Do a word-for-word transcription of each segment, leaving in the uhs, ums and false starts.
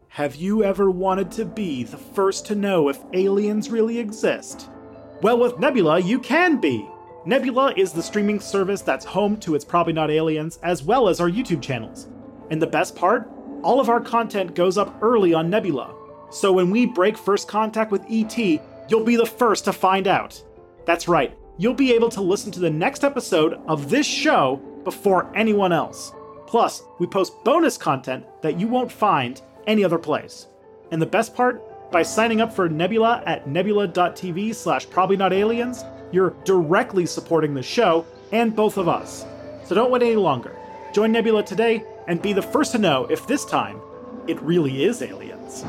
Have you ever wanted to be the first to know if aliens really exist? Well, with Nebula, you can be! Nebula is the streaming service that's home to It's Probably Not Aliens, as well as our YouTube channels. And the best part? All of our content goes up early on Nebula. So when we break first contact with E T, you'll be the first to find out. That's right, you'll be able to listen to the next episode of this show before anyone else. Plus, we post bonus content that you won't find any other place. And the best part? By signing up for Nebula at nebula.tv slash probably not aliens, you're directly supporting the show and both of us. So don't wait any longer. Join Nebula today and be the first to know if this time it really is aliens.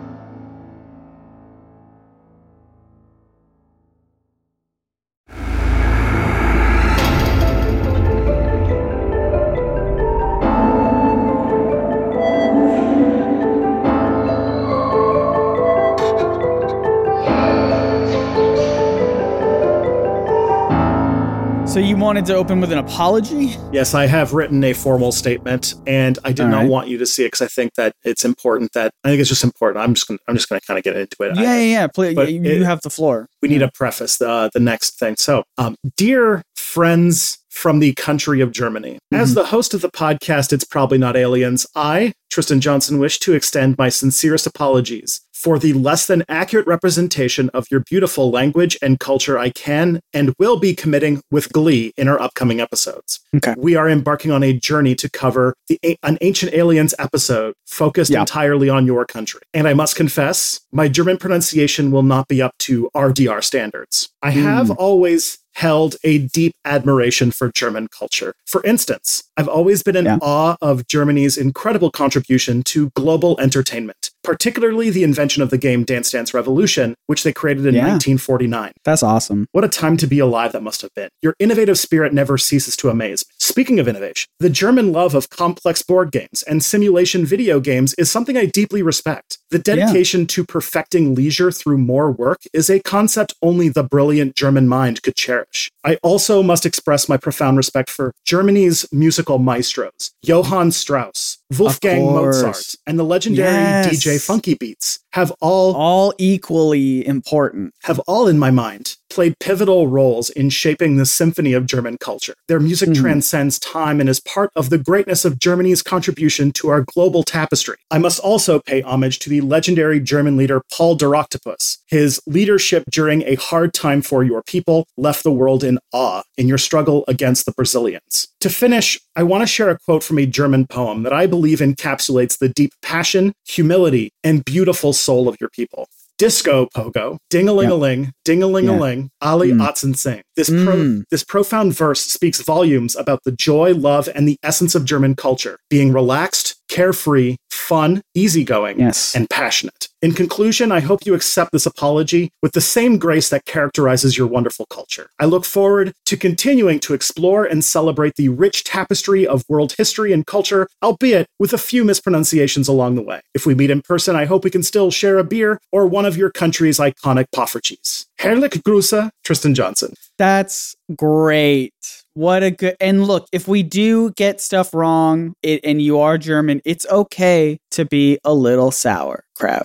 So you wanted to open with an apology? Yes, I have written a formal statement, and I did All not right. want you to see it because I think that it's important. That I think it's just important. I'm just gonna, I'm just going to kind of get into it. Yeah, I, yeah, yeah. Please, but you, it- you have the floor. We need to preface the the next thing. So, um, dear friends from the country of Germany, as the host of the podcast, It's Probably Not Aliens, I, Tristan Johnson, wish to extend my sincerest apologies for the less than accurate representation of your beautiful language and culture I can and will be committing with glee in our upcoming episodes. Okay. We are embarking on a journey to cover the an Ancient Aliens episode focused Yeah. entirely on your country. And I must confess, my German pronunciation will not be up to R D R standards. I have always held a deep admiration for German culture. For instance, I've always been in Yeah. awe of Germany's incredible contribution to global entertainment, particularly the invention of the game Dance Dance Revolution, which they created in Yeah. nineteen forty-nine. That's awesome. What a time to be alive that must have been. Your innovative spirit never ceases to amaze me. Speaking of innovation, the German love of complex board games and simulation video games is something I deeply respect. The dedication to perfecting leisure through more work is a concept only the brilliant German mind could cherish. I also must express my profound respect for Germany's musical maestros, Johann Strauss, Wolfgang course. Mozart, and the legendary Yes. D J Funky Beats have all All equally important. have all, in my mind, played pivotal roles in shaping the symphony of German culture. Their music Mhm. transcends time and is part of the greatness of Germany's contribution to our global tapestry. I must also pay homage to the legendary German leader Paul der Octopus. His leadership during a hard time for your people left the world in awe in your struggle against the Brazilians. To finish, I want to share a quote from a German poem that I believe encapsulates the deep passion, humility, and beautiful soul of your people. Disco pogo, ding-a-ling-a-ling, ding-a-ling-a-ling, Ali Mm. Otzen sing. This, pro- Mm. this profound verse speaks volumes about the joy, love, and the essence of German culture, being relaxed, carefree, fun, easygoing, Yes. and passionate. In conclusion, I hope you accept this apology with the same grace that characterizes your wonderful culture. I look forward to continuing to explore and celebrate the rich tapestry of world history and culture, albeit with a few mispronunciations along the way. If we meet in person, I hope we can still share a beer or one of your country's iconic Poffertjes. Herrlich Grüße, Tristan Johnson. That's great. What a good. And look, if we do get stuff wrong it, and you are German, it's okay to be a little sour, crowd.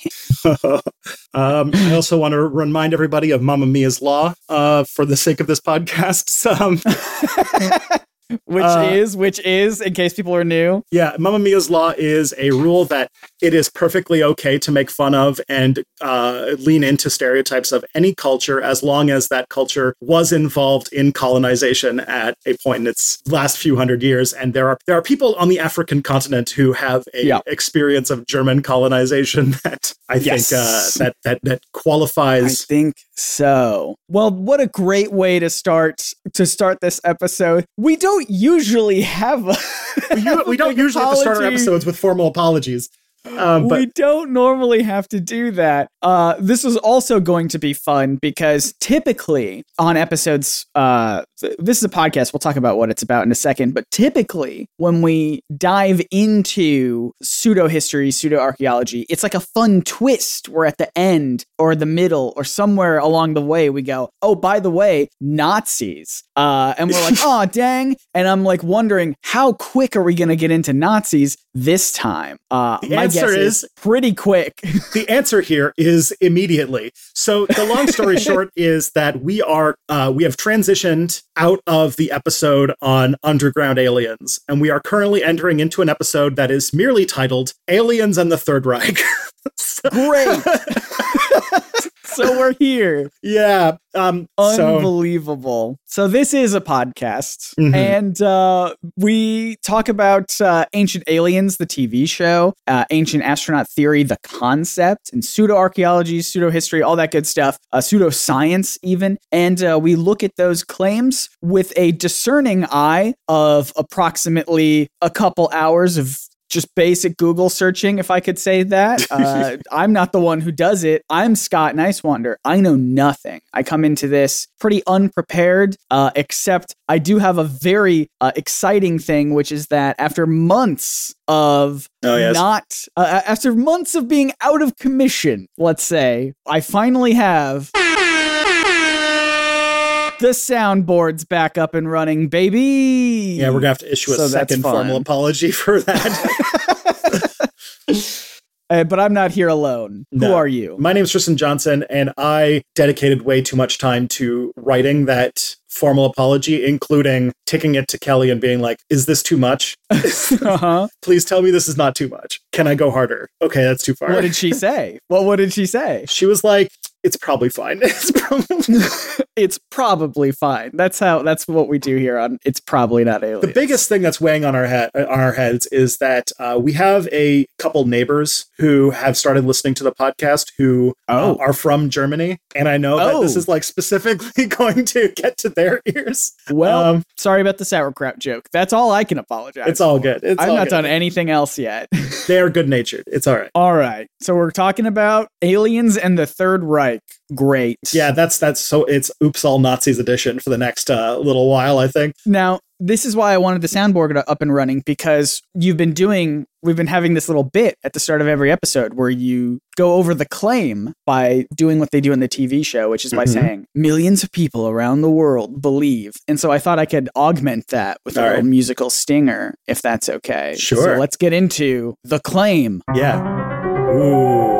um, I also want to remind everybody of Mamma Mia's Law uh, for the sake of this podcast. Um, Which Uh, is, which is, in case people are new. yeah, Mamma Mia's Law is a rule that it is perfectly okay to make fun of and uh, lean into stereotypes of any culture as long as that culture was involved in colonization at a point in its last few hundred years. And there are there are people on the African continent who have a Yeah. experience of German colonization that I Yes. think uh, that that that I qualifies. think so. Well, what a great way to start to start this episode. We don't usually have a we, u- we don't big usually have to start our apology. episodes with formal apologies. Um, but we don't normally have to do that. Uh, this is also going to be fun because typically on episodes, uh, th- this is a podcast. We'll talk about what it's about in a second. But typically when we dive into pseudo history, pseudo archaeology, it's like a fun twist where at the end or the middle or somewhere along the way we go, oh, by the way, Nazis. Uh, and we're like, oh, dang. And I'm like wondering, how quick are we going to get into Nazis? this time? Uh, The my answer guess is, is- pretty quick. The answer here is immediately. So the long story short is that we are uh, we have transitioned out of the episode on underground aliens, and we are currently entering into an episode that is merely titled "Aliens and the Third Reich." So- Great. So we're here. Yeah. Um, so Unbelievable. So this is a podcast, Mhm. and uh, we talk about uh, Ancient Aliens, the T V show, uh, Ancient Astronaut Theory, the concept, and pseudo-archaeology, pseudo-history, all that good stuff, uh, pseudo-science even. And uh, we look at those claims with a discerning eye of approximately a couple hours of just basic Google searching, if I could say that. Uh, I'm not the one who does it. I'm Scott Nicewander. I know nothing. I come into this pretty unprepared, uh, except I do have a very uh, exciting thing, which is that after months of Oh, yes. not, uh, after months of being out of commission, let's say, I finally have the soundboard's back up and running, baby. yeah, we're gonna have to issue a So that's second fun. formal apology for that. Uh, but I'm not here alone. Who No. are you? My name is Tristan Johnson, and I dedicated way too much time to writing that formal apology, including taking it to Kelly and being like, "Is this too much? Uh-huh. Please tell me this is not too much. Can I go harder? Okay, that's too far." What did she say? Well, what did she say? She was like, "It's probably fine." It's probably It's probably fine. That's how. That's what we do here on It's Probably Not Aliens. the biggest thing that's weighing on our head on our heads is that uh, we have a couple neighbors who have started listening to the podcast who Oh. uh, are from Germany, and I know that this Oh. is like specifically going to get to their ears. Well, Um, sorry about the sauerkraut joke. That's all I can apologize. It's all for. good. It's I've all not good. done anything else yet. They are good natured. It's all right. All right. So we're talking about aliens and the Third Reich. Great. Yeah, that's that's so it's Oops All Nazis edition for the next uh, little while, I think. Now, this is why I wanted the soundboard up and running, because you've been doing, we've been having this little bit at the start of every episode where you go over the claim by doing what they do in the T V show, which is by Mhm. saying millions of people around the world believe. And so I thought I could augment that with a All little right. musical stinger, if that's okay. Sure. So let's get into the claim. Yeah. Ooh.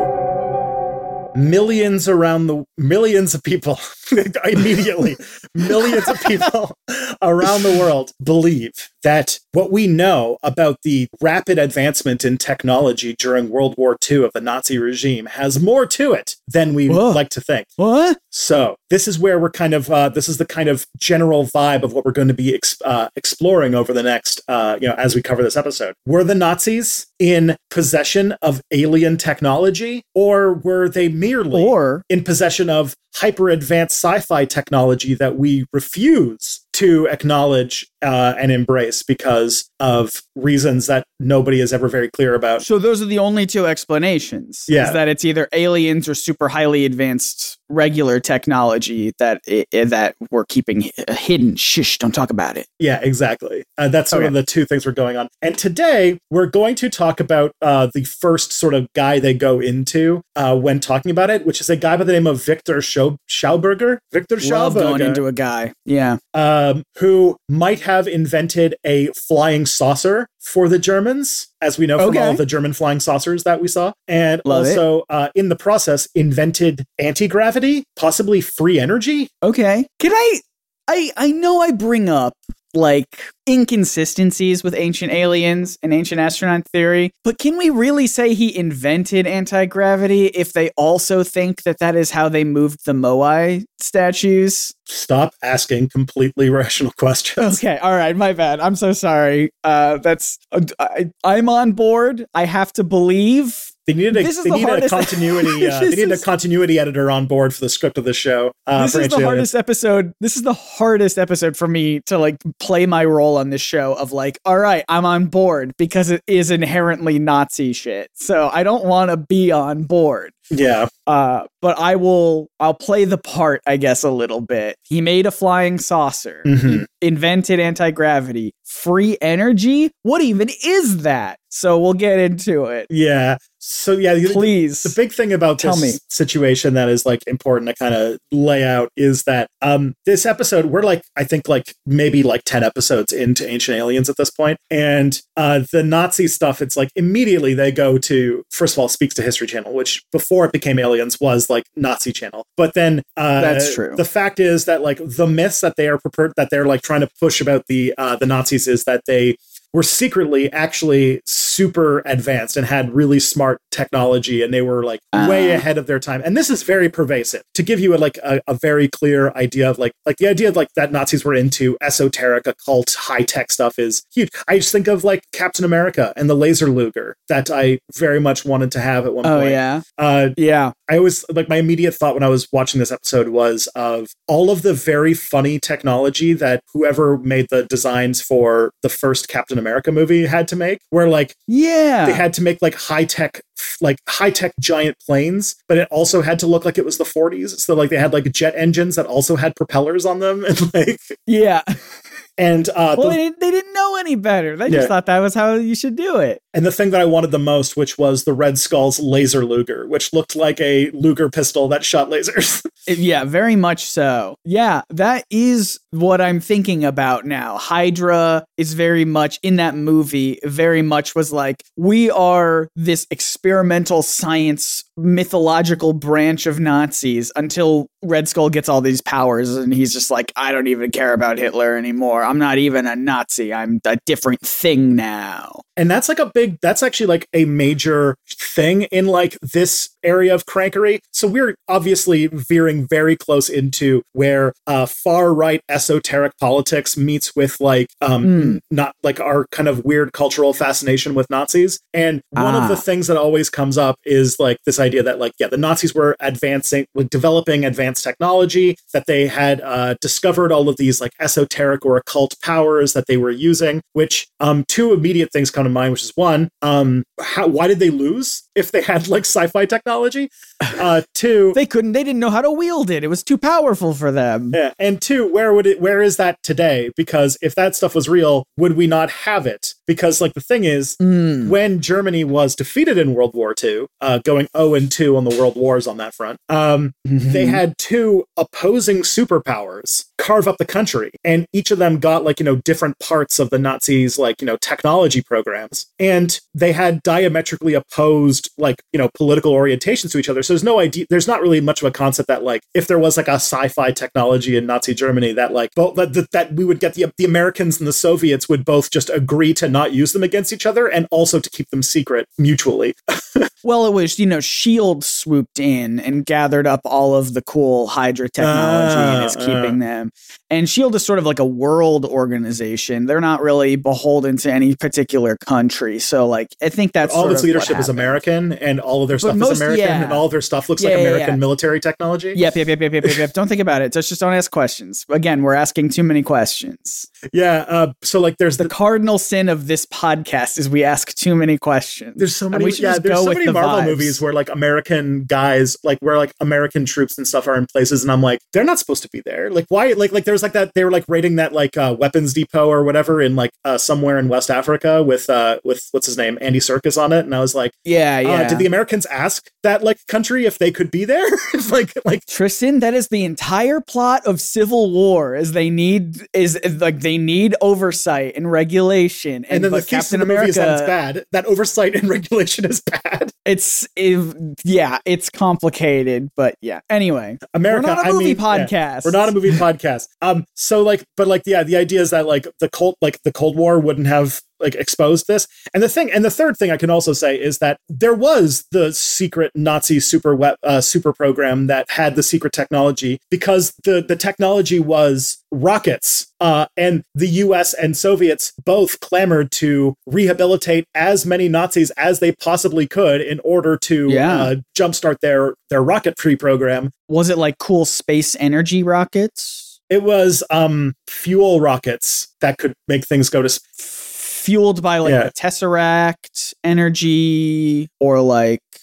Millions around the millions of people immediately millions of people around the world believe that what we know about the rapid advancement in technology during World War Two of the Nazi regime has more to it than we Whoa. like to think. What? So this is where we're kind of uh, this is the kind of general vibe of what we're going to be ex- uh, exploring over the next uh, you know as we cover this episode. Were the Nazis in possession of alien technology, or were they merely Or in possession of hyper advanced sci-fi technology that we refuse to acknowledge uh, and embrace because of reasons that nobody is ever very clear about? so those are the only two explanations. Yeah. Is that it's either aliens or super highly advanced regular technology that i- i- that we're keeping hi- hidden. Shh, don't talk about it. Yeah, exactly. Uh, that's sort of Okay. the two things we're going on. And today we're going to talk about uh, the first sort of guy they go into uh, when talking about it, which is a guy by the name of Victor Schau- Schauberger. Victor Love going Schauberger, into a guy. Yeah. um, who might have invented a flying saucer for the Germans, as we know from Okay. all of the German flying saucers that we saw, and Love it. also uh, in the process invented anti-gravity, possibly free energy. Okay. Can I I I know I bring up like inconsistencies with Ancient Aliens and Ancient Astronaut Theory, but can we really say he invented anti-gravity if they also think that that is how they moved the Moai statues? Stop asking completely rational questions. Okay, all right, my bad. I'm so sorry. Uh, that's uh, I, I'm on board. I have to believe. They needed a, This is they the needed a hardest- continuity. Uh, they This needed is- a continuity editor on board for the script of the show. Uh, This for is Ancient the Aliens. hardest episode. This is the hardest episode for me to like play my role on this show of like, all right, I'm on board because it is inherently Nazi shit. So I don't want to be on board. Yeah. Uh, but I will, I'll play the part, I guess, a little bit. He made a flying saucer, Mm-hmm. he invented anti-gravity, free energy. What even is that? So we'll get into it. Yeah. So yeah, the, Please. The big thing about Tell this me. situation that is like important to kind of lay out is that um this episode, we're like, I think like maybe like ten episodes into Ancient Aliens at this point. And uh the Nazi stuff, it's like immediately they go to, first of all, Speaks to History Channel, which before it became Aliens was like Nazi channel. But then uh That's true. The fact is that like the myths that they are prepared that they're like trying to push about the uh the Nazis is that they were secretly actually super advanced and had really smart technology, and they were like uh, way ahead of their time. And this is very pervasive. To give you a, like a, a very clear idea of like like the idea of like that Nazis were into esoteric, occult, high tech stuff is huge. I just think of like Captain America and the laser Luger that I very much wanted to have at one oh, point. Oh yeah, uh, yeah. I always like my immediate thought when I was watching this episode was of all of the very funny technology that whoever made the designs for the first Captain America movie had to make, where like yeah they had to make like high-tech like high-tech giant planes, but it also had to look like it was the forties, so like they had like jet engines that also had propellers on them, and like yeah and uh well the, they, didn't, they didn't know any better. They just yeah. thought that was how you should do it. And the thing that I wanted the most, which was the Red Skull's laser Luger, which looked like a Luger pistol that shot lasers. Yeah, very much so. Yeah, that is what I'm thinking about now. Hydra is very much in that movie, very much was like, we are this experimental science mythological branch of Nazis until Red Skull gets all these powers and he's just like, I don't even care about Hitler anymore. I'm not even a Nazi. I'm a different thing now. And that's like a big, that's actually like a major thing in like this area of crankery. So we're obviously veering very close into where uh, far right esoteric politics meets with like, um, mm. not like our kind of weird cultural fascination with Nazis. And one ah. of the things that always comes up is like this idea that like, yeah, the Nazis were advancing, like developing advanced technology, that they had uh, discovered all of these like esoteric or occult powers that they were using, which um, two immediate things come to mind, which is one, um, how, why did they lose if they had like sci-fi technology? Uh, two, they couldn't, they didn't know how to wield it. It was too powerful for them. Yeah. And two, where would it, where is that today? Because if that stuff was real, would we not have it? Because like the thing is, mm. when Germany was defeated in World War Two, uh, going oh and two on the world wars on that front, um, mm-hmm. they had two opposing superpowers carve up the country, and each of them got like, you know, different parts of the Nazis, like, you know, technology programs, and they had diametrically opposed, like, you know, political orientations to each other. So there's no idea, there's not really much of a concept that like, if there was like a sci-fi technology in Nazi Germany that like, both, that, that we would get the, the Americans and the Soviets would both just agree to not use them against each other and also to keep them secret mutually. Well, it was, you know, SHIELD swooped in and gathered up all of the cool Hydra technology uh, and is keeping uh. them. And SHIELD is sort of like a world organization. They're not really beholden to any particular country. So, like, I think that's all sort its of leadership is American, and all of their stuff most, is American, yeah. and all of their stuff looks yeah, like yeah, American yeah. military technology. Yep, yep, yep, yep, yep, yep, yep. Don't think about it. Just, just don't ask questions. Again, we're asking too many questions. Yeah. Uh, so, like, there's the, the cardinal sin of this podcast is we ask too many questions. There's so many. Yeah, there's so many the Marvel vibes. movies where like American guys, like where like American troops and stuff are in places, and I'm like, they're not supposed to be there. Like, why? Like, like there was like that. They were like raiding that like uh, weapons depot or whatever in like uh, somewhere in West Africa with uh with what's his name, Andy Serkis on it, and I was like, yeah, yeah. Uh, did the Americans ask that like country if they could be there? like, like Tristan, that is the entire plot of Civil War. Is they need is like they need oversight and regulation, and, and then the Captain of the America movie is that it's bad. That oversight and regulation is bad. It's it, yeah, it's complicated, but yeah. Anyway, America, we're not a movie I mean, podcast. Yeah, we're not a movie podcast. Um, so like, but like, yeah, the idea is that like the Cold, like the Cold War wouldn't have like exposed this. And the thing, and the third thing I can also say is that there was the secret Nazi super web, uh, super program that had the secret technology, because the the technology was rockets. Uh, and the U S and Soviets both clamored to rehabilitate as many Nazis as they possibly could in order to yeah. uh, jumpstart their their rocketry program. Was it like cool space energy rockets? It was um, fuel rockets that could make things go to space. Fueled by like yeah. the Tesseract energy, or like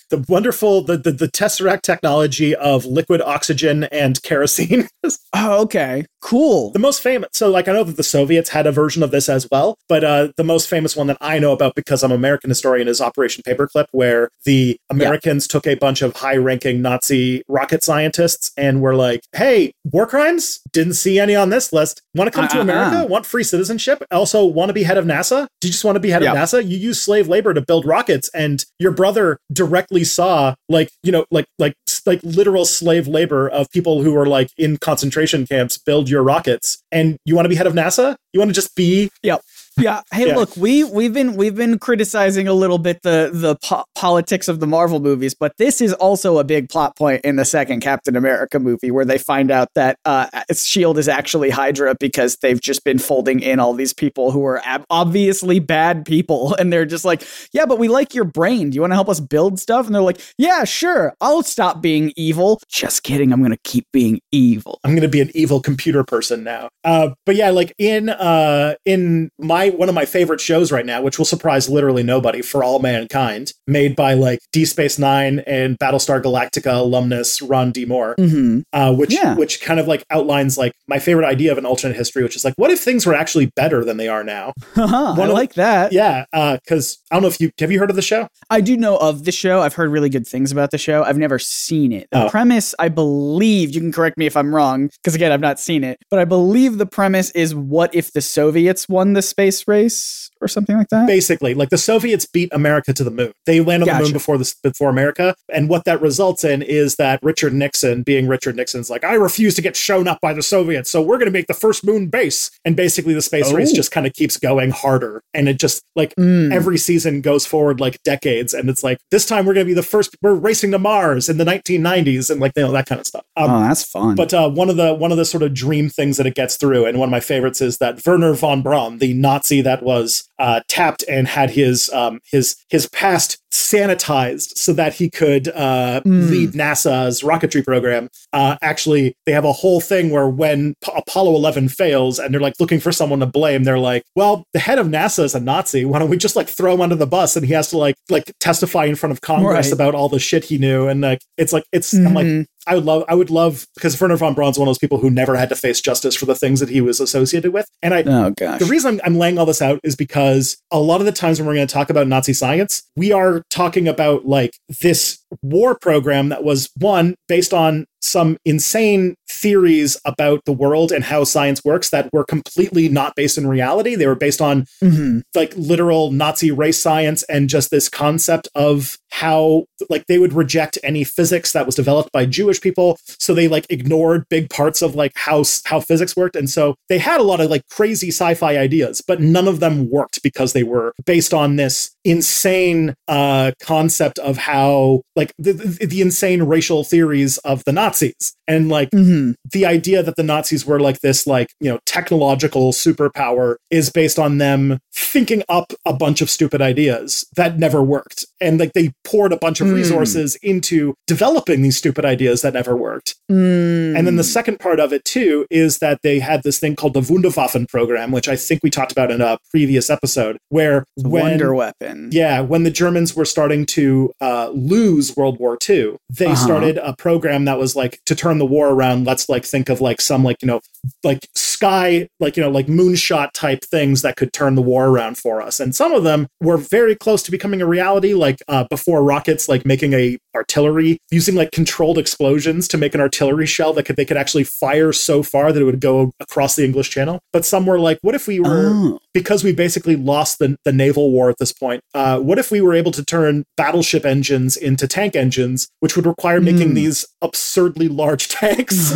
the wonderful, the, the, the Tesseract technology of liquid oxygen and kerosene. Oh, okay. Cool. The most famous, so like I know that the Soviets had a version of this as well, but uh, the most famous one that I know about because I'm an American historian is Operation Paperclip, where the Americans yeah. took a bunch of high-ranking Nazi rocket scientists and were like, hey, war crimes? Didn't see any on this list. Want to come uh, to America? Uh, Want free citizenship? Also want to be head of NASA? Do you just want to be head yep. of NASA? You use slave labor to build rockets, and your brother directly saw like, you know, like, like, like literal slave labor of people who were like in concentration camps build your rockets, and you want to be head of NASA? You want to just be yep. Yeah. Hey, yeah. look, we we've been we've been criticizing a little bit the the po- politics of the Marvel movies, but this is also a big plot point in the second Captain America movie, where they find out that uh, SHIELD is actually Hydra because they've just been folding in all these people who are ab- obviously bad people, and they're just like, yeah, but we like your brain. Do you want to help us build stuff? And they're like, yeah, sure, I'll stop being evil. Just kidding. I'm gonna keep being evil. I'm gonna be an evil computer person now. Uh, but yeah, like in uh, in my one of my favorite shows right now, which will surprise literally nobody, For All Mankind, made by like D Space Nine and Battlestar Galactica alumnus Ron D. Moore, mm-hmm. uh, which yeah. which kind of like outlines like my favorite idea of an alternate history, which is like, what if things were actually better than they are now? Uh-huh, I like the, that. Yeah, because uh, I don't know if you have you heard of the show? I do know of the show. I've heard really good things about the show. I've never seen it. The oh. premise, I believe, you can correct me if I'm wrong, because again, I've not seen it, but I believe the premise is, what if the Soviets won the space race? Or something like that? Basically, like the Soviets beat America to the moon. They land on gotcha. the moon before this, before America. And what that results in is that Richard Nixon, being Richard Nixon's like, I refuse to get shown up by the Soviets, so we're going to make the first moon base. And basically the space oh. race just kind of keeps going harder. And it just like mm. every season goes forward like decades. And it's like, this time we're going to be the first, we're racing to Mars in the nineteen nineties and like, you know, that kind of stuff. Um, oh, that's fun. But uh, one of the, one of the sort of dream things that it gets through, and one of my favorites is that Werner von Braun, the Nazi that was uh, tapped and had his um, his his past sanitized so that he could uh, mm. lead NASA's rocketry program. Uh, actually, they have a whole thing where when P- Apollo eleven fails and they're like looking for someone to blame, they're like, well, the head of NASA is a Nazi. Why don't we just like throw him under the bus, and he has to like like testify in front of Congress right. about all the shit he knew. And like it's like it's mm-hmm. I'm like I would love, I would love, because Werner von Braun's one of those people who never had to face justice for the things that he was associated with. And I, oh, gosh. the reason I'm, I'm laying all this out is because a lot of the times when we're going to talk about Nazi science, we are talking about like this war program that was, one, based on some insane theories about the world and how science works that were completely not based in reality. They were based on mm-hmm. like literal Nazi race science and just this concept of how like they would reject any physics that was developed by Jewish people. So they like ignored big parts of like how, how physics worked. And so they had a lot of like crazy sci-fi ideas, but none of them worked because they were based on this insane uh, concept of how like the, the, the insane racial theories of the Nazis. And like mm-hmm. the idea that the Nazis were like this, like, you know, technological superpower is based on them thinking up a bunch of stupid ideas that never worked. And like they poured a bunch of mm. resources into developing these stupid ideas that never worked. Mm. And then the second part of it too is that they had this thing called the Wunderwaffen program, which I think we talked about in a previous episode, where the when, Wonder Weapon. Yeah, when the Germans were starting to uh, lose World War Two, they uh-huh. started a program that was like to turn the war around. Let's like think of like some like, you know, like sky, like, you know, like moonshot type things that could turn the war around for us. And some of them were very close to becoming a reality, like uh, before rockets, like making a artillery, using like controlled explosions to make an artillery shell that could, they could actually fire so far that it would go across the English Channel. But some were like, what if we were, oh. because we basically lost the, the naval war at this point, uh, what if we were able to turn battleship engines into tank engines, which would require making mm. these absurdly large tanks?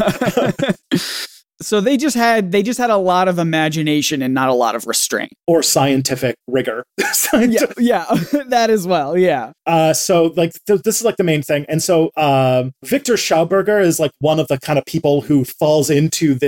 So they just had they just had a lot of imagination and not a lot of restraint or scientific rigor. Scientific. Yeah, yeah, that as well. Yeah. Uh, so like th- this is like the main thing, and so um, Victor Schauberger is like one of the kind of people who falls into this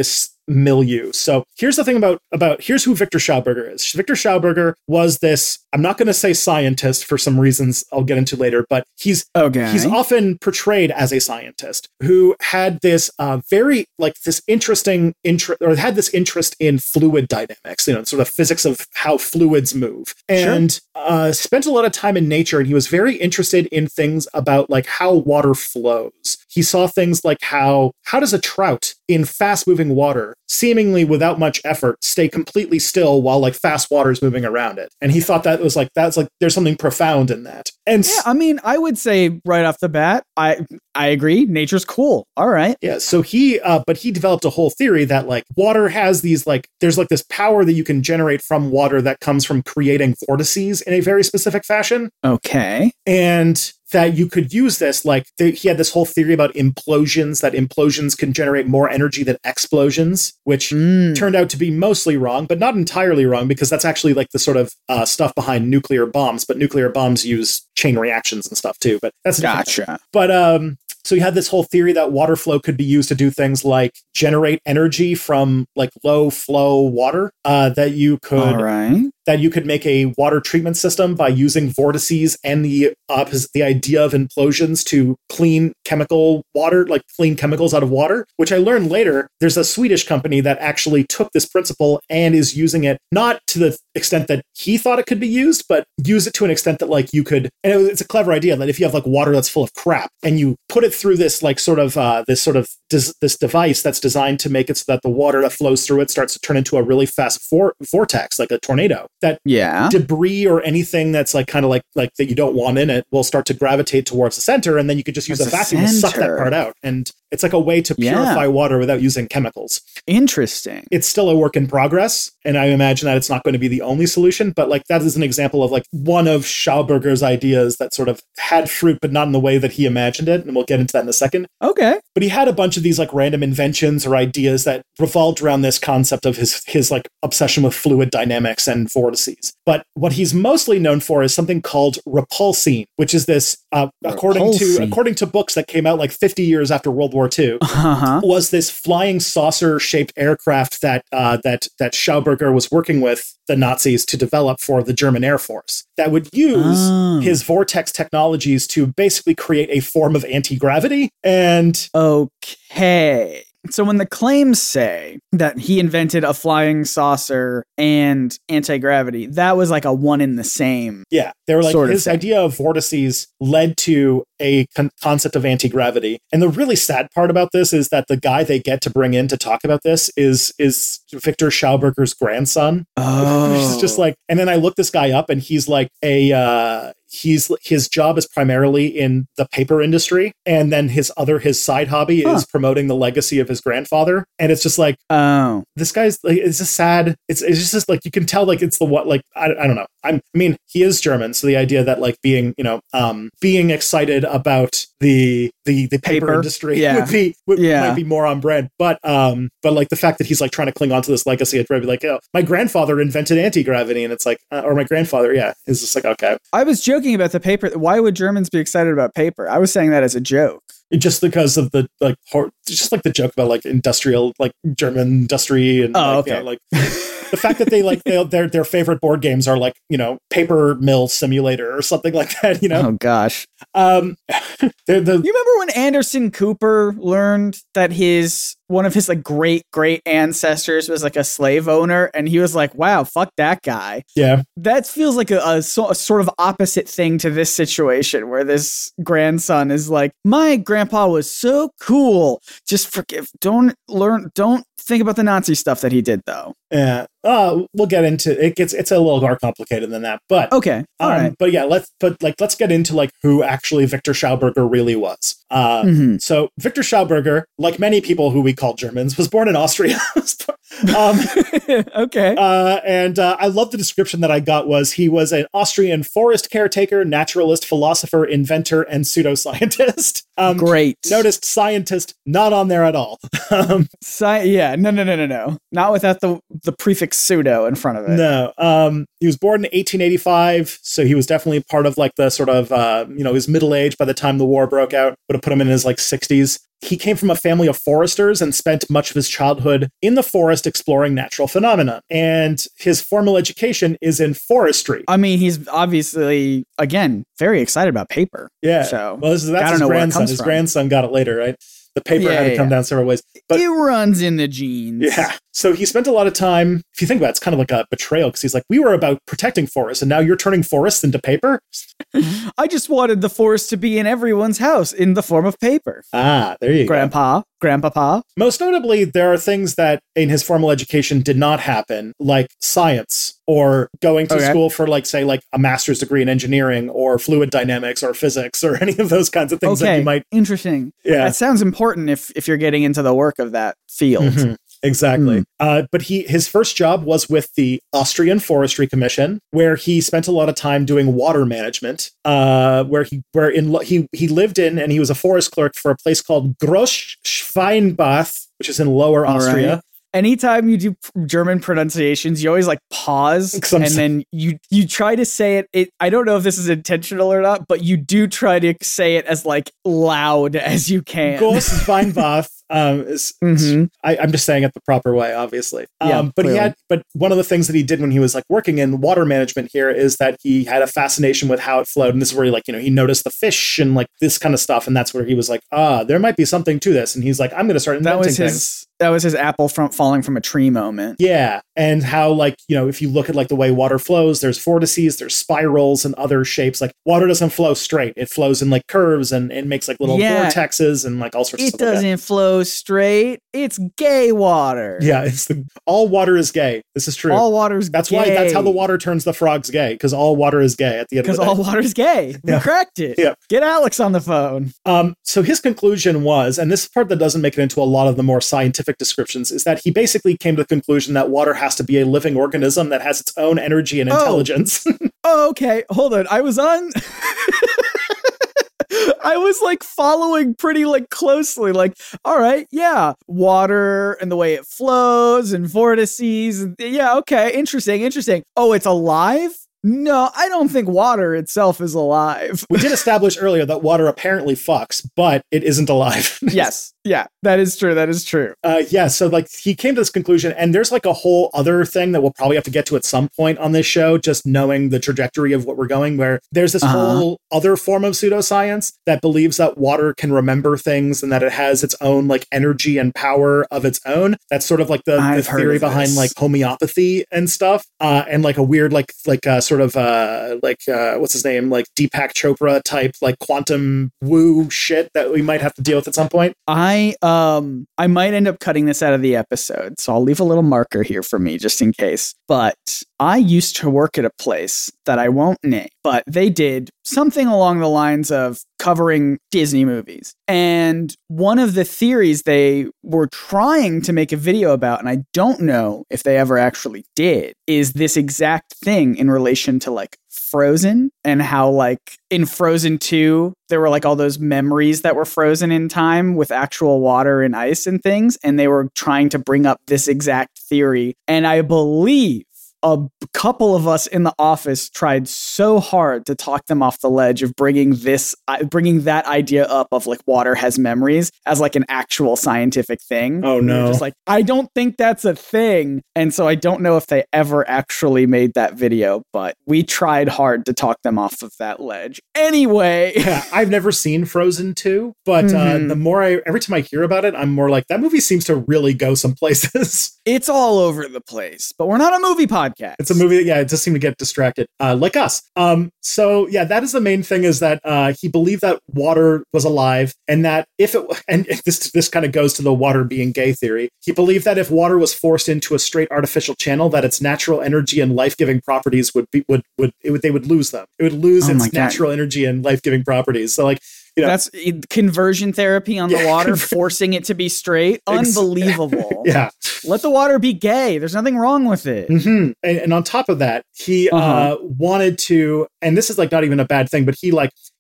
milieu. So here's the thing about, about here's who Victor Schauberger is. Victor Schauberger was this, I'm not going to say scientist for some reasons I'll get into later, but he's okay. he's often portrayed as a scientist who had this uh, very, like this interesting, interest or had this interest in fluid dynamics, you know, sort of physics of how fluids move, and sure. uh, spent a lot of time in nature. And he was very interested in things about like how water flows. He saw things like how, how does a trout in fast moving water, seemingly without much effort, stay completely still while like fast water is moving around it? And he thought that was like, that's like, there's something profound in that. And yeah, I mean, I would say right off the bat, I I agree. Nature's cool. All right. Yeah. So he, uh, but he developed a whole theory that like water has these like, there's like this power that you can generate from water that comes from creating vortices in a very specific fashion. Okay. And that you could use this, like the, he had this whole theory about implosions, that implosions can generate more energy than explosions, which mm. turned out to be mostly wrong, but not entirely wrong, because that's actually like the sort of uh, stuff behind nuclear bombs. But nuclear bombs use chain reactions and stuff too. But that's gotcha. But um, so he had this whole theory that water flow could be used to do things like generate energy from like low flow water, uh, that you could. All right. That you could make a water treatment system by using vortices and the opposite, the idea of implosions to clean chemical water, like clean chemicals out of water, which I learned later. There's a Swedish company that actually took this principle and is using it not to the extent that he thought it could be used, but use it to an extent that like you could, and it's a clever idea that if you have like water that's full of crap and you put it through this like sort of, uh, this sort of, des- this device that's designed to make it so that the water that flows through it starts to turn into a really fast vor- vortex, like a tornado. That yeah. debris or anything that's like kind of like like that you don't want in it will start to gravitate towards the center, and then you could just use a vacuum to suck that part out. And it's like a way to purify yeah. water without using chemicals. Interesting. It's still a work in progress, and I imagine that it's not going to be the only solution, but like that is an example of like one of Schauberger's ideas that sort of had fruit, but not in the way that he imagined it. And we'll get into that in a second. Okay. But he had a bunch of these like random inventions or ideas that revolved around this concept of his his like obsession with fluid dynamics and vortices. But what he's mostly known for is something called repulsine, which is this, uh, according to according to books that came out like fifty years after World War Two, uh-huh. was this flying saucer-shaped aircraft that uh, that that Schauberger was working with the Nazis to develop for the German Air Force that would use oh. his vortex technologies to basically create a form of anti-gravity. And okay. So when the claims say that he invented a flying saucer and anti-gravity, that was like a one in the same. Yeah, they were like sort of his thing. idea of vortices led to a con- concept of anti-gravity. And the really sad part about this is that the guy they get to bring in to talk about this is is Victor Schauberger's grandson. Oh. It's just like, and then I looked this guy up and he's like a uh He's his job is primarily in the paper industry, and then his other his side hobby huh. is promoting the legacy of his grandfather. And it's just like, oh, this guy's like, it's just sad. It's it's just like you can tell like it's the what like I, I don't know. I'm, I mean, he is German, so the idea that like being you know um being excited about the the the paper, paper? industry yeah. would be would, yeah. might be more on brand. But um but like the fact that he's like trying to cling on to this legacy, it'd probably be like, oh, my grandfather invented anti-gravity, and it's like, uh, or my grandfather, yeah, is just like okay. I was joking about the paper. Why would Germans be excited about paper? I was saying that as a joke. Just because of the like, hor- just like the joke about like industrial, like German industry, and oh, like, okay. you know, like the fact that they like they, their their favorite board games are like you know Paper Mill Simulator or something like that. You know. Oh gosh. Um, the, the, you remember when Anderson Cooper learned that his one of his like great great ancestors was like a slave owner, and he was like, "Wow, fuck that guy." Yeah, that feels like a, a, a sort of opposite thing to this situation, where this grandson is like, "My grandpa was so cool. Just forgive. Don't learn. Don't think about the Nazi stuff that he did, though." Yeah. Uh, we'll get into it. Gets it's a little more complicated than that, but okay. All um, right. But yeah, let's but like let's get into like who actually Victor Schauberger really was. Uh, mm-hmm. So Victor Schauberger, like many people who we call Germans, was born in Austria. um, okay. Uh, and uh, I love the description that I got was he was an Austrian forest caretaker, naturalist, philosopher, inventor, and pseudoscientist. Um, Great. Noticed scientist not on there at all. um, Sci- yeah. No. No. No. No. No. Not without the the prefix pseudo in front of it. No. Um, he was born in eighteen eighty-five, so he was definitely part of like the sort of uh, you know his middle age by the time the war broke out. Would have put him in his like sixties. he came from a family of foresters and spent much of his childhood in the forest exploring natural phenomena. And his formal education is in forestry. I mean, he's obviously, again, very excited about paper. Yeah. So well, this is, that's his grandson. His from. grandson got it later, right? The paper yeah, had to come yeah. down several ways. But it runs in the genes. Yeah. So he spent a lot of time, if you think about it, it's kind of like a betrayal because he's like, we were about protecting forests and now you're turning forests into paper? I just wanted the forest to be in everyone's house in the form of paper. Ah, there you Grandpa, go. Grandpapa. Most notably, there are things that in his formal education did not happen, like science or going to okay. school for, like, say, like a master's degree in engineering or fluid dynamics or physics or any of those kinds of things okay. that you might... Interesting. Yeah. That sounds important if, if you're getting into the work of that field. Mm-hmm. Exactly. Mm. Uh, but he his first job was with the Austrian Forestry Commission, where he spent a lot of time doing water management, uh, where he where in he he lived in and he was a forest clerk for a place called Großschweinbach, which is in Lower All Austria. Right. Anytime you do German pronunciations, you always like pause and then you you try to say it, it. I don't know if this is intentional or not, but you do try to say it as like loud as you can. Großschweinbach. Um, is, mm-hmm. I, I'm just saying it the proper way, obviously. Um, yeah, but clearly. he had, but one of the things that he did when he was like working in water management here is that he had a fascination with how it flowed, and this is where he like you know he noticed the fish and like this kind of stuff, and that's where he was like, ah, there might be something to this, and he's like, I'm going to start inventing that was his, things. That was his apple from falling from a tree moment. Yeah, and how like you know if you look at like the way water flows, there's vortices, there's spirals, and other shapes. Like water doesn't flow straight; it flows in like curves, and it makes like little yeah. vortexes and like all sorts. It of stuff. It doesn't like flow straight. It's gay water. Yeah, it's the all water is gay. This is true. All water is that's gay. That's why that's how the water turns the frogs gay, because all water is gay at the end of the day. Because all water is gay. We yeah. cracked it. Yeah. Get Alex on the phone. Um, so his conclusion was, and this part that doesn't make it into a lot of the more scientific descriptions, is that he basically came to the conclusion that water has to be a living organism that has its own energy and intelligence. Oh, oh okay. Hold on. I was on... I was like following pretty like closely, like, all right, yeah, water and the way it flows and vortices. And, yeah, okay, interesting, interesting. Oh, it's alive? No, I don't think water itself is alive. We did establish earlier that water apparently fucks, but it isn't alive. Yes. Yeah, that is true. That is true. Uh, yeah. So like he came to this conclusion, and there's like a whole other thing that we'll probably have to get to at some point on this show, just knowing the trajectory of what we're going, where there's this uh-huh. whole other form of pseudoscience that believes that water can remember things and that it has its own like energy and power of its own. That's sort of like the, the theory behind this. like homeopathy and stuff. Uh, and like a weird, like, like uh, sort of uh, like, uh, what's his name? Like Deepak Chopra type, like quantum woo shit that we might have to deal with at some point. I I um I might end up cutting this out of the episode, so I'll leave a little marker here for me just in case. But I used to work at a place that I won't name, but they did something along the lines of covering Disney movies. And one of the theories they were trying to make a video about, and I don't know if they ever actually did, is this exact thing in relation to like Frozen, and how like in Frozen two, there were like all those memories that were frozen in time with actual water and ice and things. And they were trying to bring up this exact theory. And I believe a couple of us in the office tried so hard to talk them off the ledge of bringing this, uh, bringing that idea up of like water has memories as like an actual scientific thing. Oh no. We just like, I don't think that's a thing. And so I don't know if they ever actually made that video, but we tried hard to talk them off of that ledge. Anyway. Yeah, I've never seen Frozen two, but mm-hmm. uh, the more I, every time I hear about it, I'm more like, that movie seems to really go some places. It's all over the place, but we're not a movie podcast. It's a movie that, yeah, it just seemed to get distracted, uh, like us. Um, so, yeah, that is the main thing, is that uh, he believed that water was alive, and that if it, and this this kind of goes to the water being gay theory, he believed that if water was forced into a straight artificial channel, that its natural energy and life-giving properties would be, would, would, it would, they would lose them. It would lose oh its natural energy and life-giving properties. So, like, you know, that's conversion therapy on the yeah, water, forcing it to be straight. Unbelievable. Yeah. Let the water be gay. There's nothing wrong with it. Mm-hmm. And, and on top of that, he uh-huh. uh, wanted to, and this is like not even a bad thing, but he like,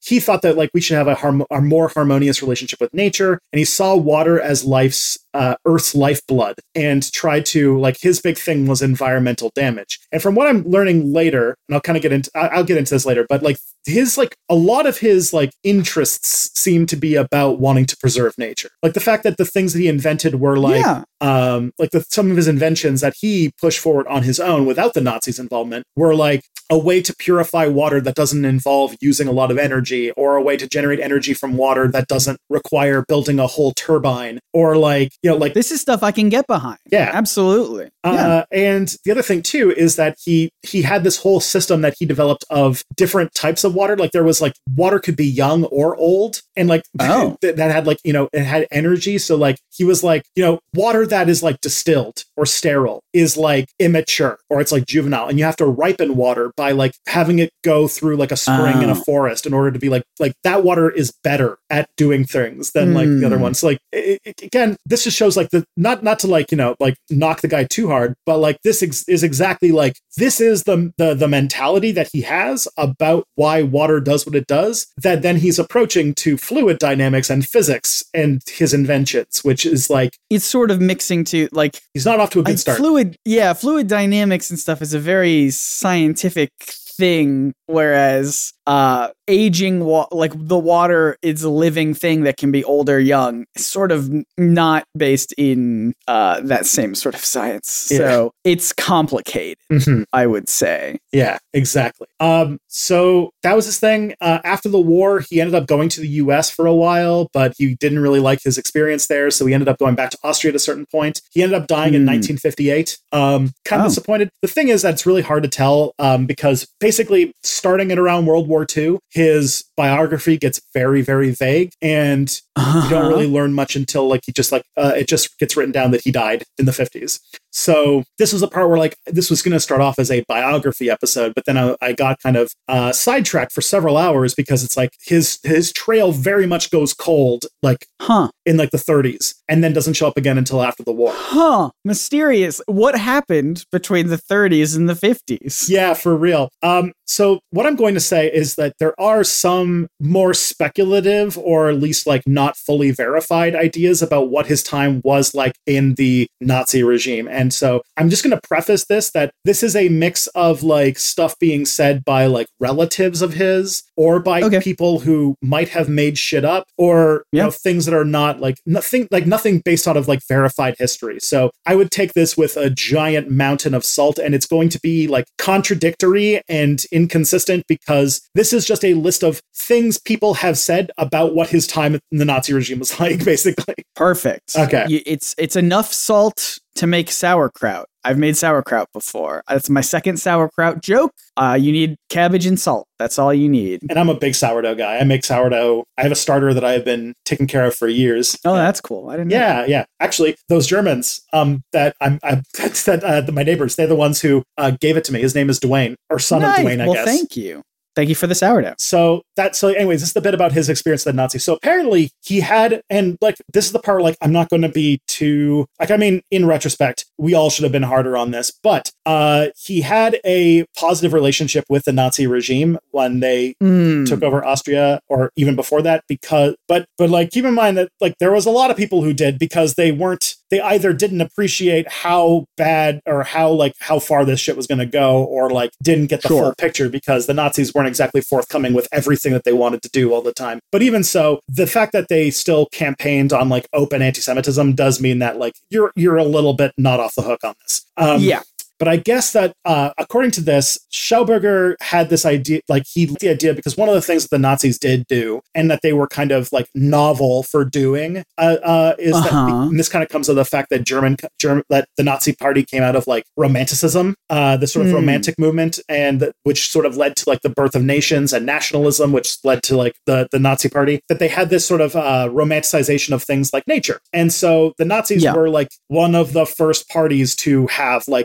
he thought that like we should have a, harm- a more harmonious relationship with nature, and he saw water as life's uh, Earth's lifeblood, and tried to like his big thing was environmental damage. And from what I'm learning later, and I'll kind of get into I'll get into this later, but like his like a lot of his like interests seem to be about wanting to preserve nature. Like the fact that the things that he invented were like yeah. um like the, some of his inventions that he pushed forward on his own without the Nazis' involvement were like a way to purify water that doesn't involve using a lot of energy, or a way to generate energy from water that doesn't require building a whole turbine, or like, you know, like this is stuff I can get behind. Yeah, absolutely. Uh, yeah. And the other thing too is that he he had this whole system that he developed of different types of water. Like there was like water could be young or old, and like oh. that, that had like, you know, it had energy. So like he was like, you know, water that is like distilled or sterile is like immature, or it's like juvenile, and you have to ripen water by like having it go through like a spring oh. in a forest in order to be like like that water is better at doing things than mm. like the other ones. So, like it, it, again, this just shows like the not not to like, you know, like knock the guy too hard, but like this ex- is exactly like this is the, the the mentality that he has about why water does what it does, that then he's approaching to fluid dynamics and physics and his inventions, which is like it's sort of mixing to like he's not off to a good like start. Fluid, yeah, fluid dynamics and stuff is a very scientific thing, whereas uh aging wa- like the water is a living thing that can be old or young, sort of not based in uh that same sort of science. Yeah. So it's complicated, mm-hmm. I would say. Yeah, exactly. Um so that was his thing. Uh after the war, he ended up going to the U S for a while, but he didn't really like his experience there, so he ended up going back to Austria at a certain point. He ended up dying mm. in nineteen fifty-eight. Um kind of oh. disappointed. The thing is that it's really hard to tell, um because basically starting at around World War Two, his biography gets very, very vague, and uh-huh. you don't really learn much until like he just like uh, it just gets written down that he died in the fifties. So this was the part where like this was going to start off as a biography episode, but then I, I got kind of uh, sidetracked for several hours because it's like his his trail very much goes cold, like huh. in like the thirties, and then doesn't show up again until after the war. Huh. Mysterious. What happened between the thirties and the fifties? Yeah, for real. Um, so what I'm going to say is that there are some more speculative, or at least like not fully verified ideas about what his time was like in the Nazi regime. And so I'm just going to preface this that this is a mix of like stuff being said by like relatives of his, or by okay. people who might have made shit up, or you yep. know, things that are not like nothing, like nothing based out of like verified history. So I would take this with a giant mountain of salt, and it's going to be like contradictory and inconsistent because this is just a list of things people have said about what his time in the Nazi regime was like, basically. Perfect. Okay. It's it's enough salt to make sauerkraut. I've made sauerkraut before. That's my second sauerkraut joke. Uh, you need cabbage and salt. That's all you need. And I'm a big sourdough guy. I make sourdough. I have a starter that I have been taking care of for years. Oh, that's cool. I didn't know. Yeah, that. yeah. Actually, those Germans um, that I'm, I, that uh, my neighbors, they're the ones who uh, gave it to me. His name is Dwayne, or son nice. of Dwayne, I well, guess. Well, thank you. Thank you for the sourdough. So that, so anyways, this is the bit about his experience with the Nazis. So apparently he had, and like, this is the part where like, I'm not going to be too, like, I mean, in retrospect, we all should have been harder on this, but uh, he had a positive relationship with the Nazi regime when they mm. took over Austria, or even before that, because, but, but like, keep in mind that like, there was a lot of people who did, because they weren't, they either didn't appreciate how bad or how like, how far this shit was going to go, or like didn't get the sure. full picture because the Nazis weren't exactly forthcoming with everything that they wanted to do all the time. But even so, the fact that they still campaigned on like open anti-Semitism does mean that like you're you're a little bit not off the hook on this. Um, yeah. But I guess that, uh, according to this, Schauberger had this idea, like he the idea, because one of the things that the Nazis did do, and that they were kind of like novel for doing, uh, uh, is uh-huh. that, and this kind of comes of the fact that German, German, that the Nazi Party came out of like Romanticism, uh, the sort of mm. romantic movement, and the, which sort of led to like the birth of nations and nationalism, which led to like the, the Nazi Party, that they had this sort of uh, romanticization of things like nature. And so the Nazis yeah. were like one of the first parties to have like actual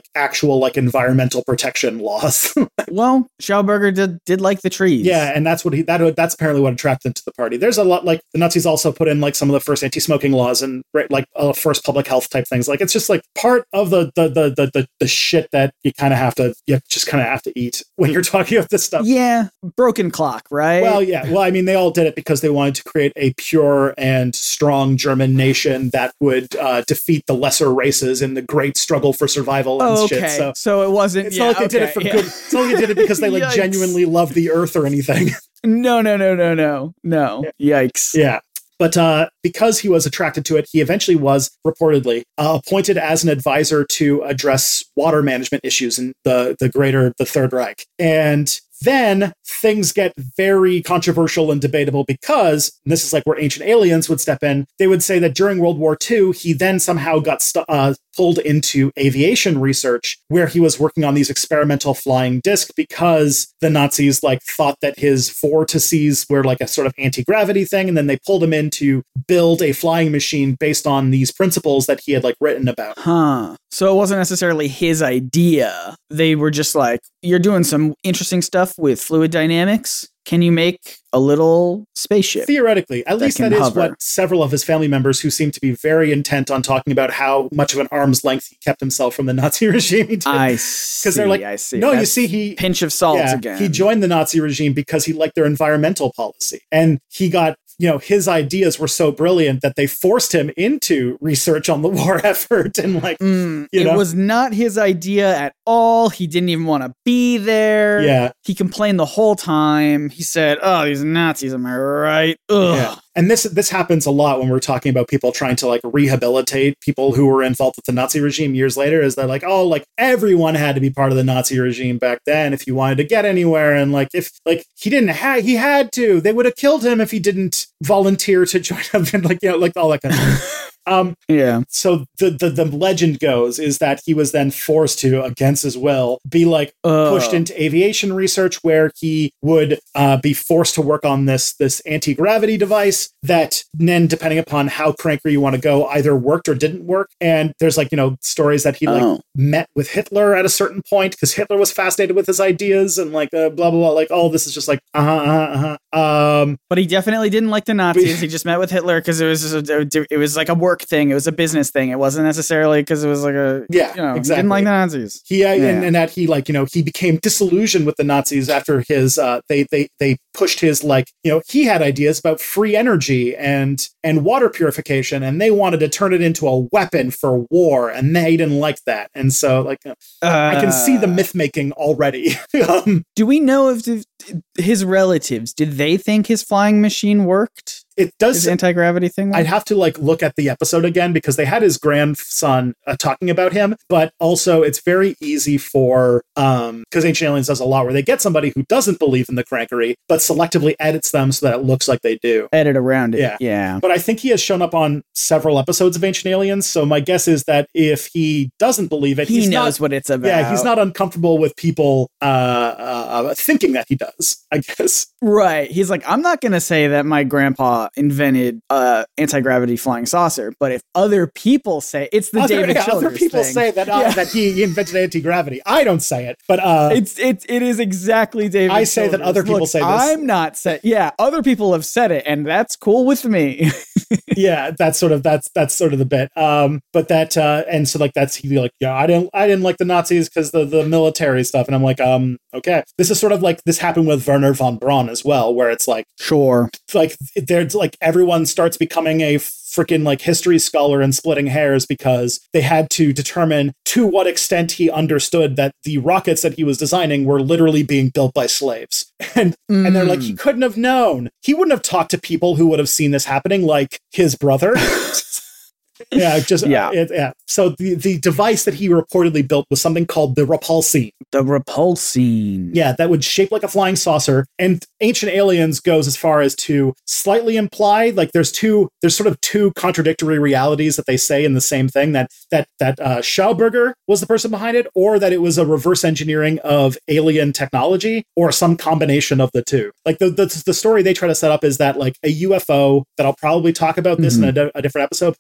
actual like environmental protection laws. Well, Schauberger did did like the trees. Yeah, and that's what he that that's apparently what attracted him to the party. There's a lot like the Nazis also put in like some of the first anti-smoking laws and like uh, first public health type things. Like it's just like part of the the the the the, the shit that you kind of have to you just kind of have to eat when you're talking about this stuff. Yeah, broken clock, right? Well, yeah. Well, I mean, they all did it because they wanted to create a pure and strong German nation that would uh, defeat the lesser races in the great struggle for survival and oh, okay. shit. So, so it wasn't. It's yeah, not like they okay, did it for yeah. good. It's not like they did it because they like genuinely love the earth or anything. No, no, no, no, no, no. Yeah. Yikes. Yeah. But uh, because he was attracted to it, he eventually was reportedly uh, appointed as an advisor to address water management issues in the, the greater, the Third Reich. And then things get very controversial and debatable because, and this is like where Ancient Aliens would step in, they would say that during World War Two, he then somehow got stu- uh, pulled into aviation research where he was working on these experimental flying discs because the Nazis like thought that his vortices were like a sort of anti-gravity thing. And then they pulled him in to build a flying machine based on these principles that he had like written about. Huh. So it wasn't necessarily his idea. They were just like, you're doing some interesting stuff with fluid dynamics. Can you make a little spaceship? Theoretically, at that least can that is hover? what several of his family members who seem to be very intent on talking about how much of an arm's length he kept himself from the Nazi regime. He did. I see. Because they're like, I see. no, That's you see, he pinch of salt yeah, again. he joined the Nazi regime because he liked their environmental policy, and he got. You know, his ideas were so brilliant that they forced him into research on the war effort. And like, Mm, you it know, was not his idea at all. He didn't even want to be there. Yeah. He complained the whole time. He said, oh, these Nazis, am I right? Ugh. Yeah. And this this happens a lot when we're talking about people trying to like rehabilitate people who were involved with the Nazi regime years later, is they're like, oh, like everyone had to be part of the Nazi regime back then if you wanted to get anywhere. And like, if like he didn't have, he had to, they would have killed him if he didn't volunteer to join them. And like, you know, like all that kind of stuff. Um, yeah. So the, the the legend goes is that he was then forced to, against his will, be like Uh. pushed into aviation research, where he would uh, be forced to work on this this anti gravity device that then, depending upon how cranky you want to go, either worked or didn't work. And there's like you know stories that he like Oh. met with Hitler at a certain point because Hitler was fascinated with his ideas and like uh, blah blah blah. Like all this is just like uh huh uh huh. Um, But he definitely didn't like the Nazis. He just met with Hitler because it was just a, it was like a work thing. It was a business thing. It wasn't necessarily because it was like a Yeah, you know exactly. he didn't like the Nazis. He uh, Yeah. and, and that he like you know he became disillusioned with the Nazis after his uh they they they pushed his like you know he had ideas about free energy and and water purification, and they wanted to turn it into a weapon for war, and they didn't like that. And so like uh, I can see the Uh, myth making already. um, Do we know if the, his relatives, did they think his flying machine worked? it does His anti-gravity thing? I'd have to like look at the episode again because they had his grandson uh, talking about him, but also it's very easy for um because Ancient Aliens does a lot where they get somebody who doesn't believe in the crankery but selectively edits them so that it looks like they do. Edit around it. Yeah. Yeah. But I think he has shown up on several episodes of Ancient Aliens, so my guess is that if he doesn't believe it, He he's knows not, what it's about. yeah, he's not uncomfortable with people uh, uh, thinking that he does, I guess. Right. He's like, I'm not going to say that my grandpa invented uh, anti-gravity flying saucer, but if other people say it's the other, David yeah, Childers other people thing. say that uh, Yeah. that he invented anti-gravity. I don't say it, but uh, It's it it is exactly David. I say that Childers. other people Look, say this. I'm not saying. Yeah, other people have said it, and that's cool with me. yeah, that's sort of that's that's sort of the bit. Um, but that uh, and so like that's he like yeah, I didn't I didn't like the Nazis because the the military stuff, and I'm like um okay, this is sort of like this happened with Werner von Braun as well, where it's like Sure. like there's like everyone starts becoming a freaking like history scholar and splitting hairs because they had to determine to what extent he understood that the rockets that he was designing were literally being built by slaves. And Mm. and they're like, he couldn't have known. He wouldn't have talked to people who would have seen this happening, like his brother. yeah, just Yeah. uh, it, yeah. So the the device that he reportedly built was something called the Repulsine. The repulsine. Yeah, that would shape like a flying saucer. And Ancient Aliens goes as far as to slightly imply like there's two there's sort of two contradictory realities that they say in the same thing, that that that uh, Schauberger was the person behind it, or that it was a reverse engineering of alien technology, or some combination of the two. Like the the, the story they try to set up is that like a U F O that I'll probably talk about this Mhm. in a, a different episode. There was a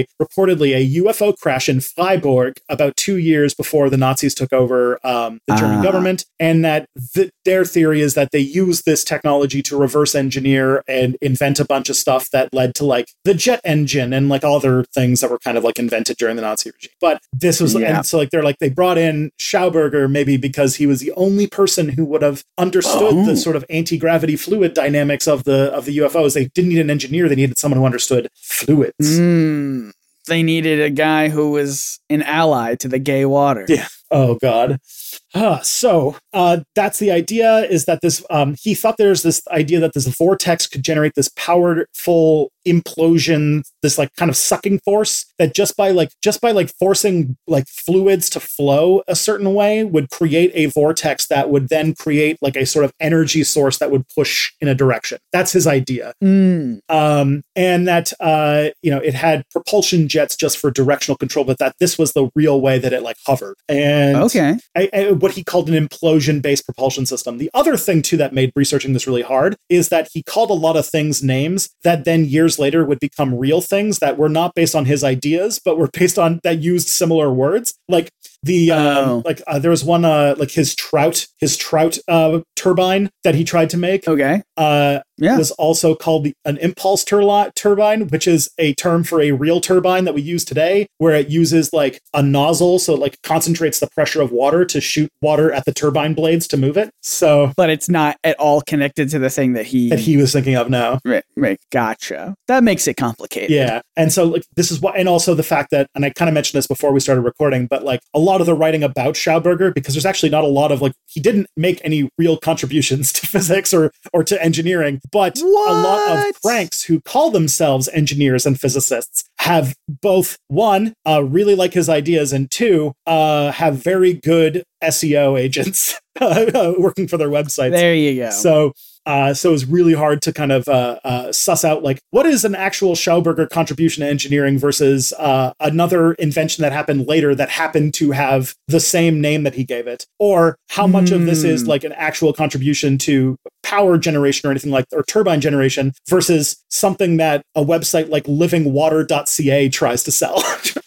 reportedly a U F O crash in Freiburg about two years before the Nazis took over um, the German Ah. government, and that th- their theory is that they used this technology to reverse engineer and invent a bunch of stuff that led to like the jet engine and like other things that were kind of like invented during the Nazi regime. But this was, Yeah. and so like they're like they brought in Schauberger maybe because he was the only person who would have understood Oh. the sort of anti-gravity fluid dynamics of the of the U F Os. They didn't need an engineer; they needed someone who understood fluids. Mm, they needed a guy who was an ally to the gay water. Yeah. Oh God. Uh, so uh, that's the idea. Is that this? Um, he thought there's this idea that this vortex could generate this powerful implosion, this like kind of sucking force that just by like just by like forcing like fluids to flow a certain way would create a vortex that would then create like a sort of energy source that would push in a direction. That's his idea. Mm. Um, and that uh, you know, it had propulsion jets just for directional control, but that this was the real way that it like hovered. And Okay. I, I, what he called an implosion-based propulsion system. The other thing too that made researching this really hard is that he called a lot of things names that then years later would become real things that were not based on his ideas, but were based on that used similar words. Like the um, Oh. like uh, there was one uh, like his trout his trout uh, turbine that he tried to make. Okay. Uh, Yeah. was also called the, an impulse turli- turbine, which is a term for a real turbine that we use today, where it uses like a nozzle, so it like concentrates the pressure of water to shoot water at the turbine blades to move it. So But it's not at all connected to the thing that he. that he was thinking of now. Right, right, gotcha. That makes it complicated. Yeah. And so like this is what, and also the fact that, and I kind of mentioned this before we started recording, but like a lot of the writing about Schauberger, because there's actually not a lot of like, he didn't make any real contributions to physics or, or to engineering, but a lot of What? cranks who call themselves engineers and physicists have both one, uh, really like his ideas, and two, uh, have very good S E O agents uh, working for their websites. There you go. So, uh, so it was really hard to kind of uh, uh, suss out like what is an actual Schauberger contribution to engineering versus uh, another invention that happened later that happened to have the same name that he gave it, or how much of this is Hmm. like an actual contribution to power generation or anything like, or turbine generation versus something that a website like living water dot c a tries to sell.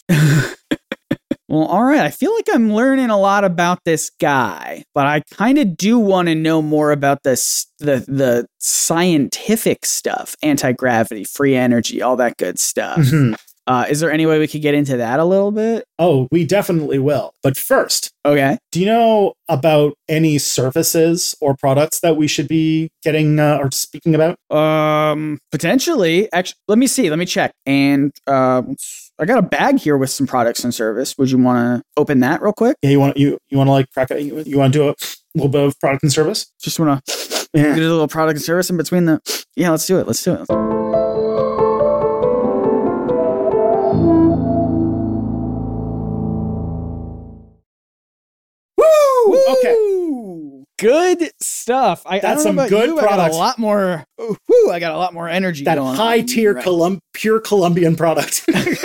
Well, all right. I feel like I'm learning a lot about this guy, but I kind of do want to know more about this, the the scientific stuff, anti-gravity, free energy, all that good stuff. Mhm. Uh, is there any way we could get into that a little bit? Oh, we definitely will. But first, Okay. do you know about any services or products that we should be getting uh, or speaking about? Um, potentially. Actually, let me see. Let me check. And uh, I got a bag here with some products and service. Would you want to open that real quick? Yeah, you want you you want to like crack it? You, you want to do a little bit of product and service? Just want to Yeah. get a little product and service in between the. Yeah, let's do it. Let's do it. Woo! Okay. Woo! Good stuff. I, I That's don't know some about good you, I got products. a lot more. Woo! I got a lot more energy. That going high on tier right. Colum- pure Colombian product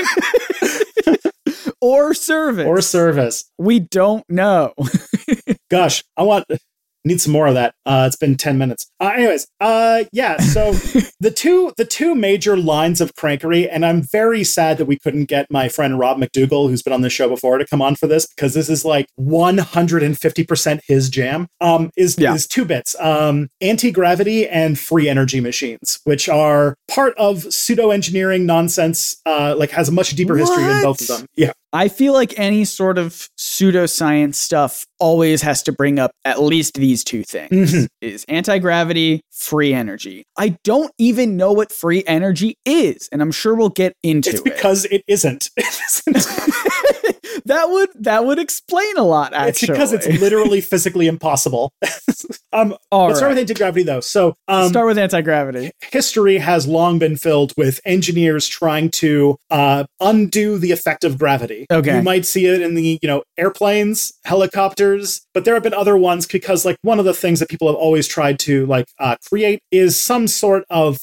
or service or service. We don't know. Gosh, I want need some more of that. Uh, it's been ten minutes. Uh, anyways, uh, yeah. So the two the two major lines of crankery, and I'm very sad that we couldn't get my friend Rob McDougall, who's been on this show before, to come on for this because this is like one hundred fifty percent his jam. Um, is Yeah. is two bits: um, anti gravity and free energy machines, which are part of pseudo engineering nonsense. Uh, like has a much deeper history in both of What? them. Yeah. I feel like any sort of pseudoscience stuff always has to bring up at least these two things. Mhm. Is anti-gravity, free energy. I don't even know what free energy is, and I'm sure we'll get into It's it. because it isn't. It isn't. that would that would explain a lot, actually. It's because it's literally physically impossible. um, All let's start right. with anti-gravity, though. So um, Start with anti-gravity. history has long been filled with engineers trying to uh, undo the effect of gravity. Okay. You might see it in the, you know, airplanes, helicopters, but there have been other ones because, like, one of the things that people have always tried to, like, uh, create is some sort of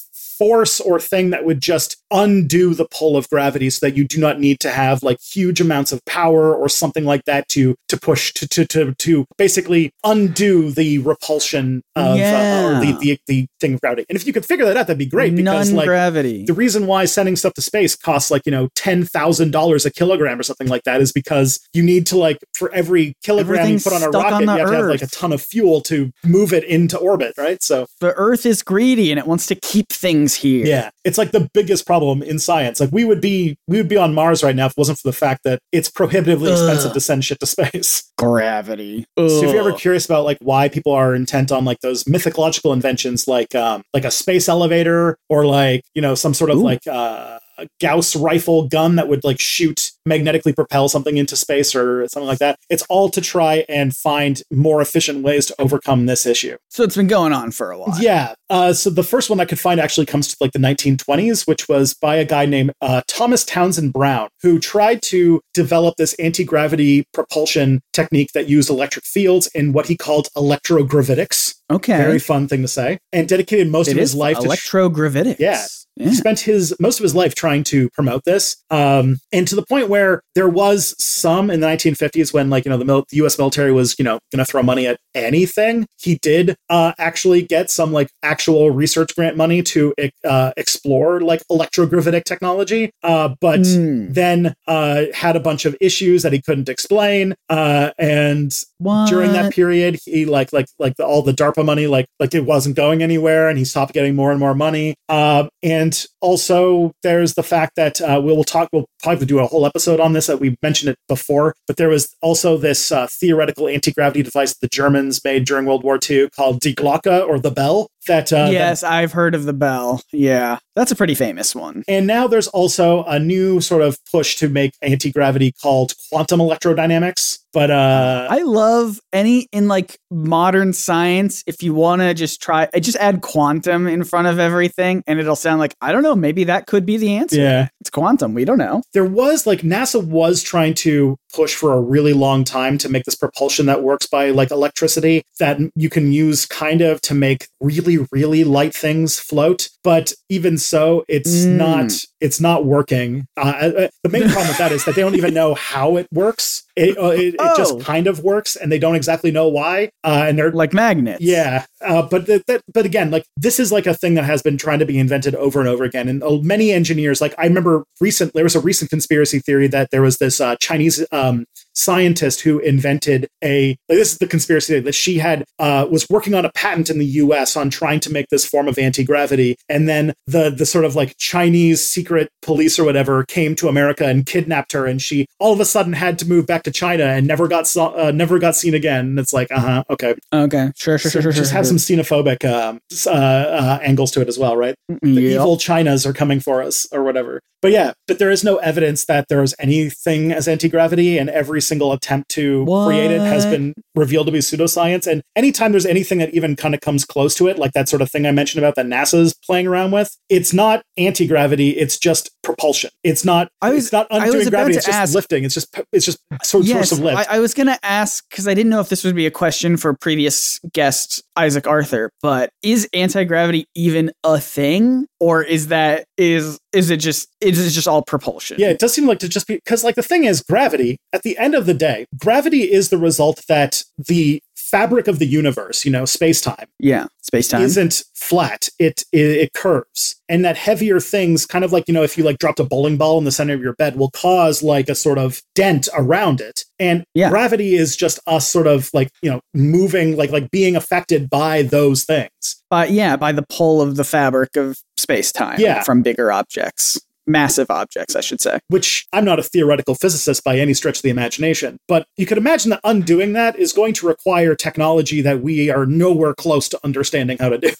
force or thing that would just undo the pull of gravity so that you do not need to have like huge amounts of power or something like that to to push to to to, to basically undo the repulsion of yeah. uh, or the, the the thing of gravity. And if you could figure that out, that'd be great, because like gravity. The reason why sending stuff to space costs like, you know, ten thousand dollars a kilogram or something like that is because you need to like for every kilogram you put on a rocket, on you have Earth. to have like a ton of fuel to move it into orbit, right? So the Earth is greedy and it wants to keep things here. Yeah, it's like the biggest problem in science. Like we would be we would be on Mars right now if it wasn't for the fact that it's prohibitively Ugh. expensive to send shit to space. Gravity. Ugh. So if you're ever curious about like why people are intent on like those mythological inventions, like um like a space elevator or like, you know, some sort of Ooh. like uh a Gauss rifle gun that would like shoot magnetically propel something into space or something like that. It's all to try and find more efficient ways to overcome this issue. So it's been going on for a while. Yeah. Uh, so the first one I could find actually comes to like the nineteen twenties, which was by a guy named uh, Thomas Townsend Brown, who tried to develop this anti-gravity propulsion technique that used electric fields in what he called electrogravitics. Okay. Very fun thing to say. And dedicated most it of his life to electrogravitics. Sh- yeah. Yeah. He spent his most of his life trying to promote this, um, and to the point where there was some in the nineteen fifties when, like, you know, the, mil- the U S military was, you know, going to throw money at anything. He did uh, actually get some like actual research grant money to uh, explore like electrogravitic technology, uh, but mm. then uh, had a bunch of issues that he couldn't explain. Uh, and what? during that period, he like like like the, all the DARPA money, like like it wasn't going anywhere, and he stopped getting more and more money. Uh, and And also, there's the fact that uh, we'll talk. We'll probably do a whole episode on this. That we mentioned it before, but there was also this uh, theoretical anti-gravity device the Germans made during World War Two called Die Glocke, or the bell. That uh, yes, that, I've heard of the bell. Yeah, that's a pretty famous one. And now there's also a new sort of push to make anti-gravity called quantum electrodynamics. But uh, I love any in like modern science. If you want to just try, just add quantum in front of everything, and it'll sound like, I don't know, maybe that could be the answer. Yeah, it's quantum. We don't know. There was like NASA was trying to push for a really long time to make this propulsion that works by like electricity that you can use kind of to make really, really light things float. But even so, it's mm. not it's not working. Uh, the main problem with that is that they don't even know how it works. It, uh, it, oh. it just kind of works, and they don't exactly know why. Uh, and they're like magnets. Yeah, uh, but th- that, but again, like this is like a thing that has been trying to be invented over and over again. And uh, many engineers, like I remember recent, there was a recent conspiracy theory that there was this uh, Chinese um, scientist who invented a. Like, this is the conspiracy theory that she had uh, was working on a patent in the U S on trying to make this form of anti-gravity, and then the the sort of like Chinese secret police or whatever came to America and kidnapped her, and she all of a sudden had to move back to China and never got saw, uh, never got seen again. And it's like, uh huh, okay, okay, sure, sure, so sure, sure. Just sure, have sure. some xenophobic uh, uh, uh, angles to it as well, right? The yep. evil Chinas are coming for us, or whatever. But yeah, but there is no evidence that there is anything as anti-gravity, and every single attempt to what? create it has been revealed to be pseudoscience. And anytime there's anything that even kind of comes close to it, like that sort of thing I mentioned about that NASA's playing around with, it's not anti-gravity, it's just propulsion. It's not I was, it's not undoing gravity, it's just ask, lifting. It's just it's just sort yes, source of lift. I, I was gonna ask, because I didn't know if this would be a question for previous guest Isaac Arthur, but is anti-gravity even a thing? Or is that is is it just is it just all propulsion? Yeah, it does seem like to just be, because like the thing is, gravity, at the end of the day, gravity is the result that the fabric of the universe, you know, space-time. Yeah, space-time. Isn't flat. It, it it curves. And that heavier things, kind of like, you know, if you like dropped a bowling ball in the center of your bed, will cause like a sort of dent around it. And yeah. gravity is just us sort of like, you know, moving, like like being affected by those things. But yeah, by the pull of the fabric of space-time yeah. from bigger objects. Massive objects, I should say. Which, I'm not a theoretical physicist by any stretch of the imagination, but you could imagine that undoing that is going to require technology that we are nowhere close to understanding how to do.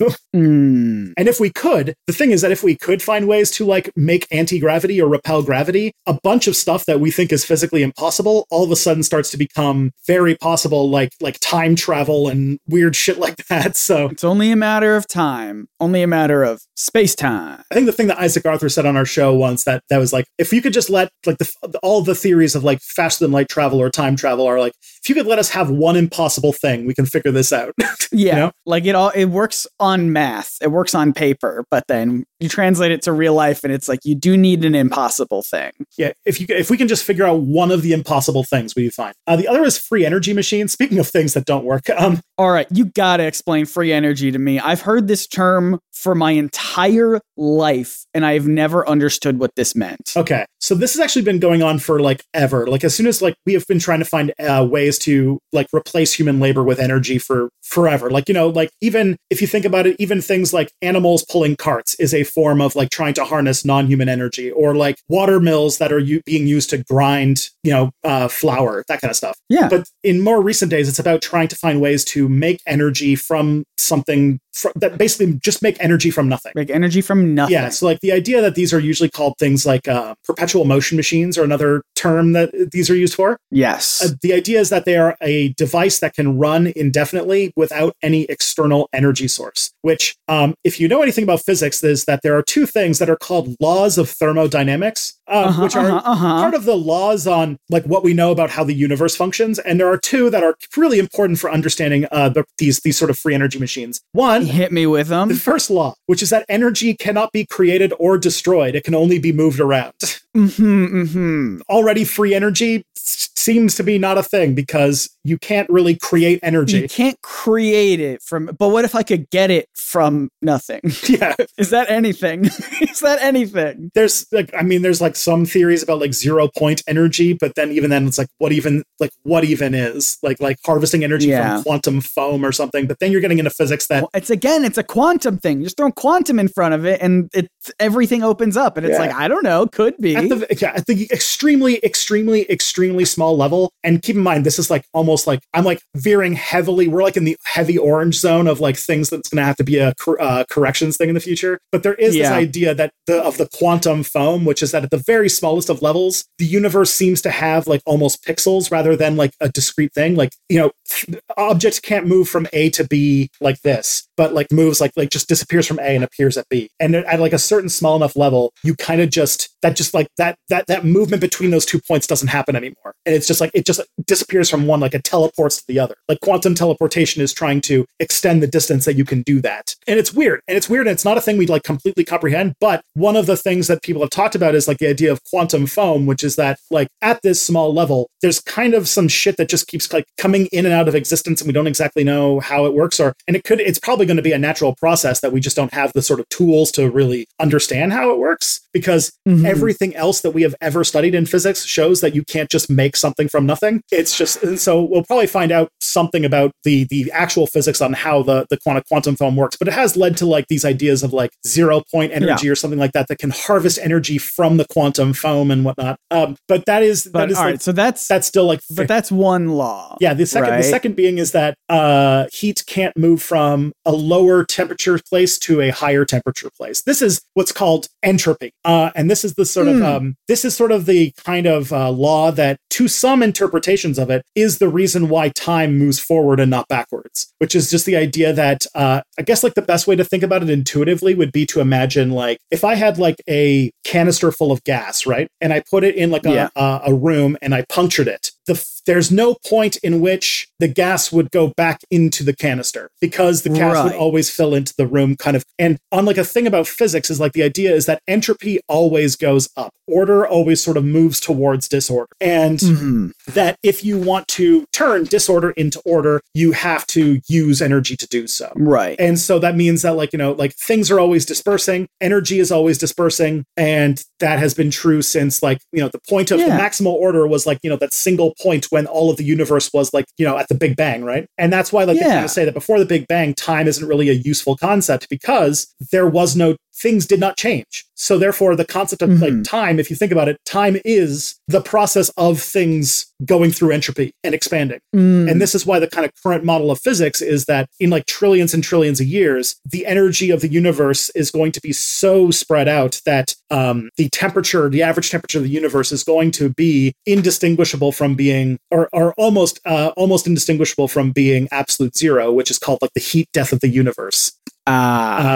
Mm. And if we could, the thing is that if we could find ways to like make anti-gravity or repel gravity, a bunch of stuff that we think is physically impossible all of a sudden starts to become very possible, like like time travel and weird shit like that. So it's only a matter of time, only a matter of space-time. I think the thing that Isaac Arthur said on our show once that that was like, if you could just let like the all the theories of like faster than light travel or time travel are like, if you could let us have one impossible thing, we can figure this out. Yeah, you know? like it all, it works on math, it works on paper, but then you translate it to real life, and it's like you do need an impossible thing. Yeah, if you if we can just figure out one of the impossible things, we fine. Uh, the other is free energy machines. Speaking of things that don't work, um, all right, you gotta explain free energy to me. I've heard this term for my entire life, and I've never understood what this meant. Okay, so this has actually been going on for like ever. Like as soon as like we have been trying to find uh, ways to like replace human labor with energy for forever. Like, you know, like even if you think about it, even things like animals pulling carts is a form of like trying to harness non-human energy, or like water mills that are u- being used to grind, you know, uh, flour, that kind of stuff. Yeah. But in more recent days, it's about trying to find ways to make energy from something fr- that basically just make energy from nothing. Make energy from nothing. Yeah. So like the idea that these are usually called things like uh, perpetual motion machines, or another term that these are used for. Yes. Uh, the idea is that they are a device that can run indefinitely without any external energy source, which um, if you know anything about physics, is that there are two things that are called laws of thermodynamics, uh, uh-huh, which are uh-huh, uh-huh. part of the laws on like what we know about how the universe functions. And there are two that are really important for understanding uh, the, these, these sort of free energy machines. One, hit me with them. The first law, which is that energy cannot be created or destroyed. It can only be moved around. Mm-hmm, mm-hmm. Already free energy seems to be not a thing because you can't really create energy. You can't create it from, but what if I could get it from nothing? Yeah. Is that anything? Is that anything? There's like, I mean, there's like some theories about like zero point energy, but then even then it's like, what even, like what even is like, like harvesting energy Yeah. from quantum foam or something. But then you're getting into physics that Well, it's again, it's a quantum thing. You're just throwing quantum in front of it and it, everything opens up and it's Yeah. like, I don't know, could be. at the, yeah, at the extremely, extremely, extremely small level. And keep in mind, this is like almost like I'm like veering heavily. We're like in the heavy orange zone of like things that's going to have to be a cor- uh, corrections thing in the future. But there is Yeah. this idea that the of the quantum foam, which is that at the very smallest of levels, the universe seems to have like almost pixels rather than like a discrete thing. Like, you know, objects can't move from A to B like this, but like moves like like just disappears from A and appears at B. And at like a certain small enough level, you kind of just that just like that that that movement between those two points doesn't happen anymore. And it's just like it just disappears from one, like it teleports to the other. Like quantum teleportation is trying to extend the distance that you can do that. And it's weird. And it's weird and it's not a thing we'd like completely comprehend, but one of the things that people have talked about is like the idea of quantum foam, which is that like at this small level, there's kind of some shit that just keeps like coming in and out of existence and we don't exactly know how it works, or and it could it's probably going to be a natural process that we just don't have the sort of tools to really understand how it works, because Mhm. everything else that we have ever studied in physics shows that you can't just make something from nothing. It's just, and so we'll probably find out something about the the actual physics on how the the quantum quantum foam works, but it has led to like these ideas of like zero point energy Yeah. or something like that that can harvest energy from the quantum foam and whatnot. Um, but that is but that is all like, right, so that's, that's still like but that's one law. yeah, the second right? the second being is that uh, heat can't move from a lower temperature place to a higher temperature place. This is what's called entropy, uh, and this is the sort Hmm. of um, this is sort of the kind of uh, law that, to some interpretations of it, is the reason why time moves forward and not backwards. Which is just the idea that uh, I guess like the best way to think about it intuitively would be to imagine like if I had like a canister full of gas, right, and I put it in like a, Yeah. a, a room and I punctured it. The, there's no point in which the gas would go back into the canister because the gas would Right. always fill into the room kind of. And on like a thing about physics is like the idea is that entropy always goes up. Order always sort of moves towards disorder. And Mhm. that if you want to turn disorder into order, you have to use energy to do so. Right. And so that means that like, you know, like things are always dispersing, energy is always dispersing. And that has been true since like, you know, the point of the Yeah. maximal order was like, you know, that single point when all of the universe was like, you know, at the Big Bang, right? And that's why like they Yeah. kind of say that before the Big Bang, time isn't really a useful concept because there was no, things did not change. So therefore the concept of like Mhm. time, if you think about it, time is the process of things going through entropy and expanding. Mm. And this is why the kind of current model of physics is that in like trillions and trillions of years, the energy of the universe is going to be so spread out that um, the temperature, the average temperature of the universe is going to be indistinguishable from being, or, or almost, uh, almost indistinguishable from being absolute zero, which is called like the heat death of the universe. Ah. Um,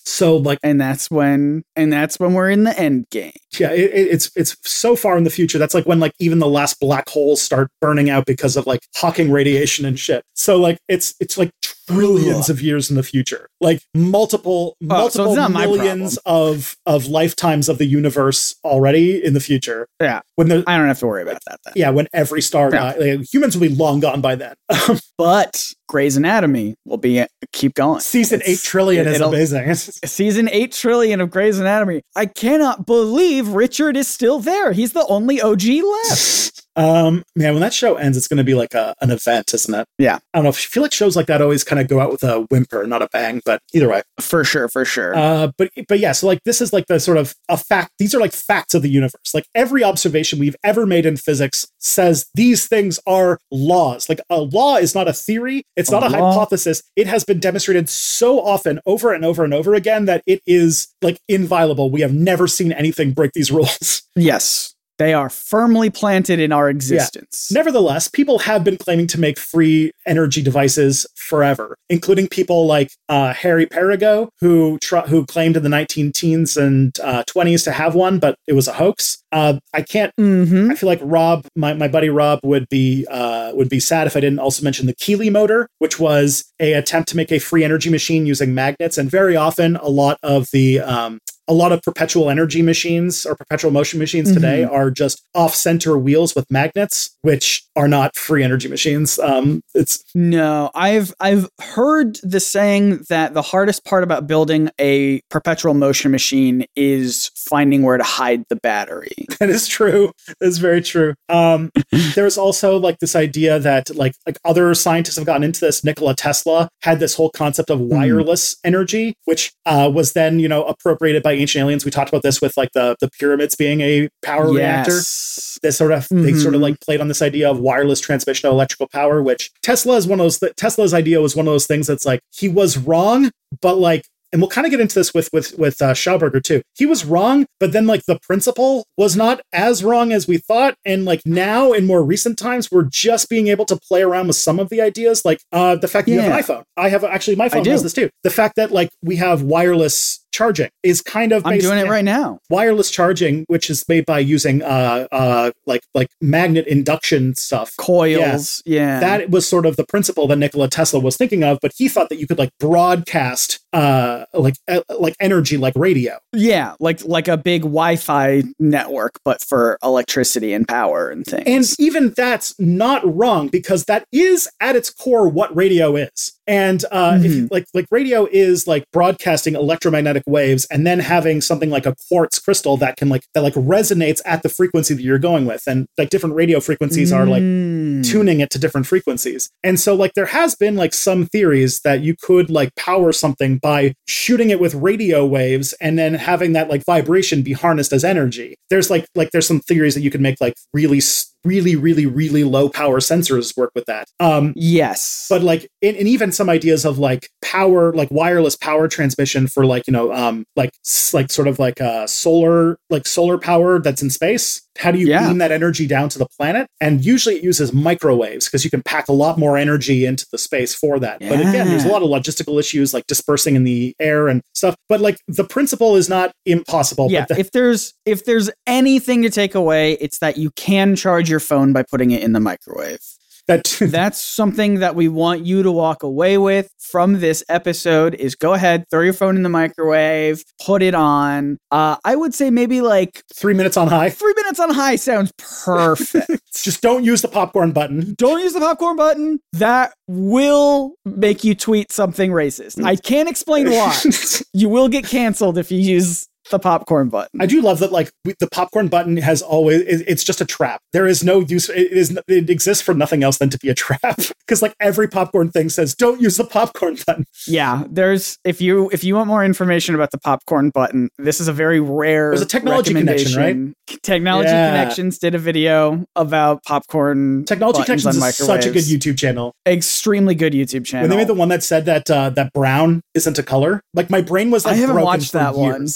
So like, and that's when, and that's when we're in the end game. Yeah, it, it's it's so far in the future. That's like when like even the last black holes start burning out because of like Hawking radiation and shit. So like it's it's like trillions Ugh. of years in the future, like multiple multiple oh, so millions of of lifetimes of the universe already in the future. Yeah, when I don't have to worry about that then. Yeah, when every star yeah. die, like, humans will be long gone by then. But Grey's Anatomy will be keep going. Season it's, eight trillion it, is amazing. Season eight trillion of Grey's Anatomy. I cannot believe Richard is still there. He's the only O G left. Um, man, when that show ends, it's going to be like a, an event, isn't it? Yeah. I don't know. I feel like shows like that always kind of go out with a whimper, not a bang, but either way. For sure, for sure. Uh, but, but yeah, so like this is like the sort of a fact. These are like facts of the universe. Like every observation we've ever made in physics says these things are laws. Like a law is not a theory. It's not a, a hypothesis. It has been demonstrated so often over and over and over again that it is like inviolable. We have never seen anything break these rules. Yes. They are firmly planted in our existence. Yeah. Nevertheless, people have been claiming to make free energy devices forever, including people like uh, Harry Perigo, who tr- who claimed in the nineteen teens and uh, twenties to have one, but it was a hoax. Uh, I can't. Mm-hmm. I feel like Rob, my, my buddy Rob, would be uh, would be sad if I didn't also mention the Keeley motor, which was a attempt to make a free energy machine using magnets, and very often a lot of the um, A lot of perpetual energy machines or perpetual motion machines today mm-hmm. are just off-center wheels with magnets, which are not free energy machines. Um, it's no, I've I've heard the saying that the hardest part about building a perpetual motion machine is finding where to hide the battery. That is true. That's very true. Um, there's also like this idea that like like other scientists have gotten into this. Nikola Tesla had this whole concept of wireless mm. energy, which uh, was then you know appropriated by Ancient Aliens. We talked about this with like the, the pyramids being a power yes. reactor. This sort of mm-hmm. they sort of like played on this idea of wireless transmission of electrical power, which Tesla is one of those. Th- Tesla's idea was one of those things that's like he was wrong, but like. And we'll kind of get into this with with with uh, Schauberger too. He was wrong, but then like the principle was not as wrong as we thought. And like now in more recent times, we're just being able to play around with some of the ideas, like uh, the fact that yeah. you have an iPhone. I have actually my phone has this too. The fact that like we have wireless charging is kind of I'm doing it right now. Wireless charging, which is made by using uh uh like like magnet induction stuff, coils. Yeah, yeah. That was sort of the principle that Nikola Tesla was thinking of, but he thought that you could like broadcast uh like uh, like energy like radio. Yeah, like like a big Wi-Fi network, but for electricity and power and things. And even that's not wrong because that is at its core what radio is. And uh, mm-hmm. if you, like like radio is like broadcasting electromagnetic waves and then having something like a quartz crystal that can like that like resonates at the frequency that you're going with, and like different radio frequencies mm. are like tuning it to different frequencies. And so like there has been like some theories that you could like power something by shooting it with radio waves and then having that like vibration be harnessed as energy. There's like like there's some theories that you could make like really really really really low power sensors work with that. Um yes, but like and, and even some ideas of like power, like wireless power transmission for like you know um like like sort of like uh solar like solar power that's in space. How do you yeah. beam that energy down to the planet? And usually it uses microwaves because you can pack a lot more energy into the space for that. Yeah. But again, there's a lot of logistical issues like dispersing in the air and stuff. But like the principle is not impossible. Yeah. But the- if there's if there's anything to take away, it's that you can charge your phone by putting it in the microwave. That That's something that we want you to walk away with from this episode is go ahead, throw your phone in the microwave, put it on. Uh, I would say maybe like... Three minutes on high. Three minutes on high sounds perfect. Just don't use the popcorn button. Don't use the popcorn button. That will make you tweet something racist. I can't explain why. You will get canceled if you use... the popcorn button. I do love that like we, the popcorn button has always it, it's just a trap. There is no use it is it exists for nothing else than to be a trap because like every popcorn thing says don't use the popcorn button. Yeah, there's if you if you want more information about the popcorn button, this is a very rare There's a technology connection, right? Technology yeah. Connections did a video about popcorn Technology Connections is such a good YouTube channel. Extremely good YouTube channel. When they made the one that said that uh, that brown isn't a color, like my brain was like I haven't broken watched for that years. one. Brown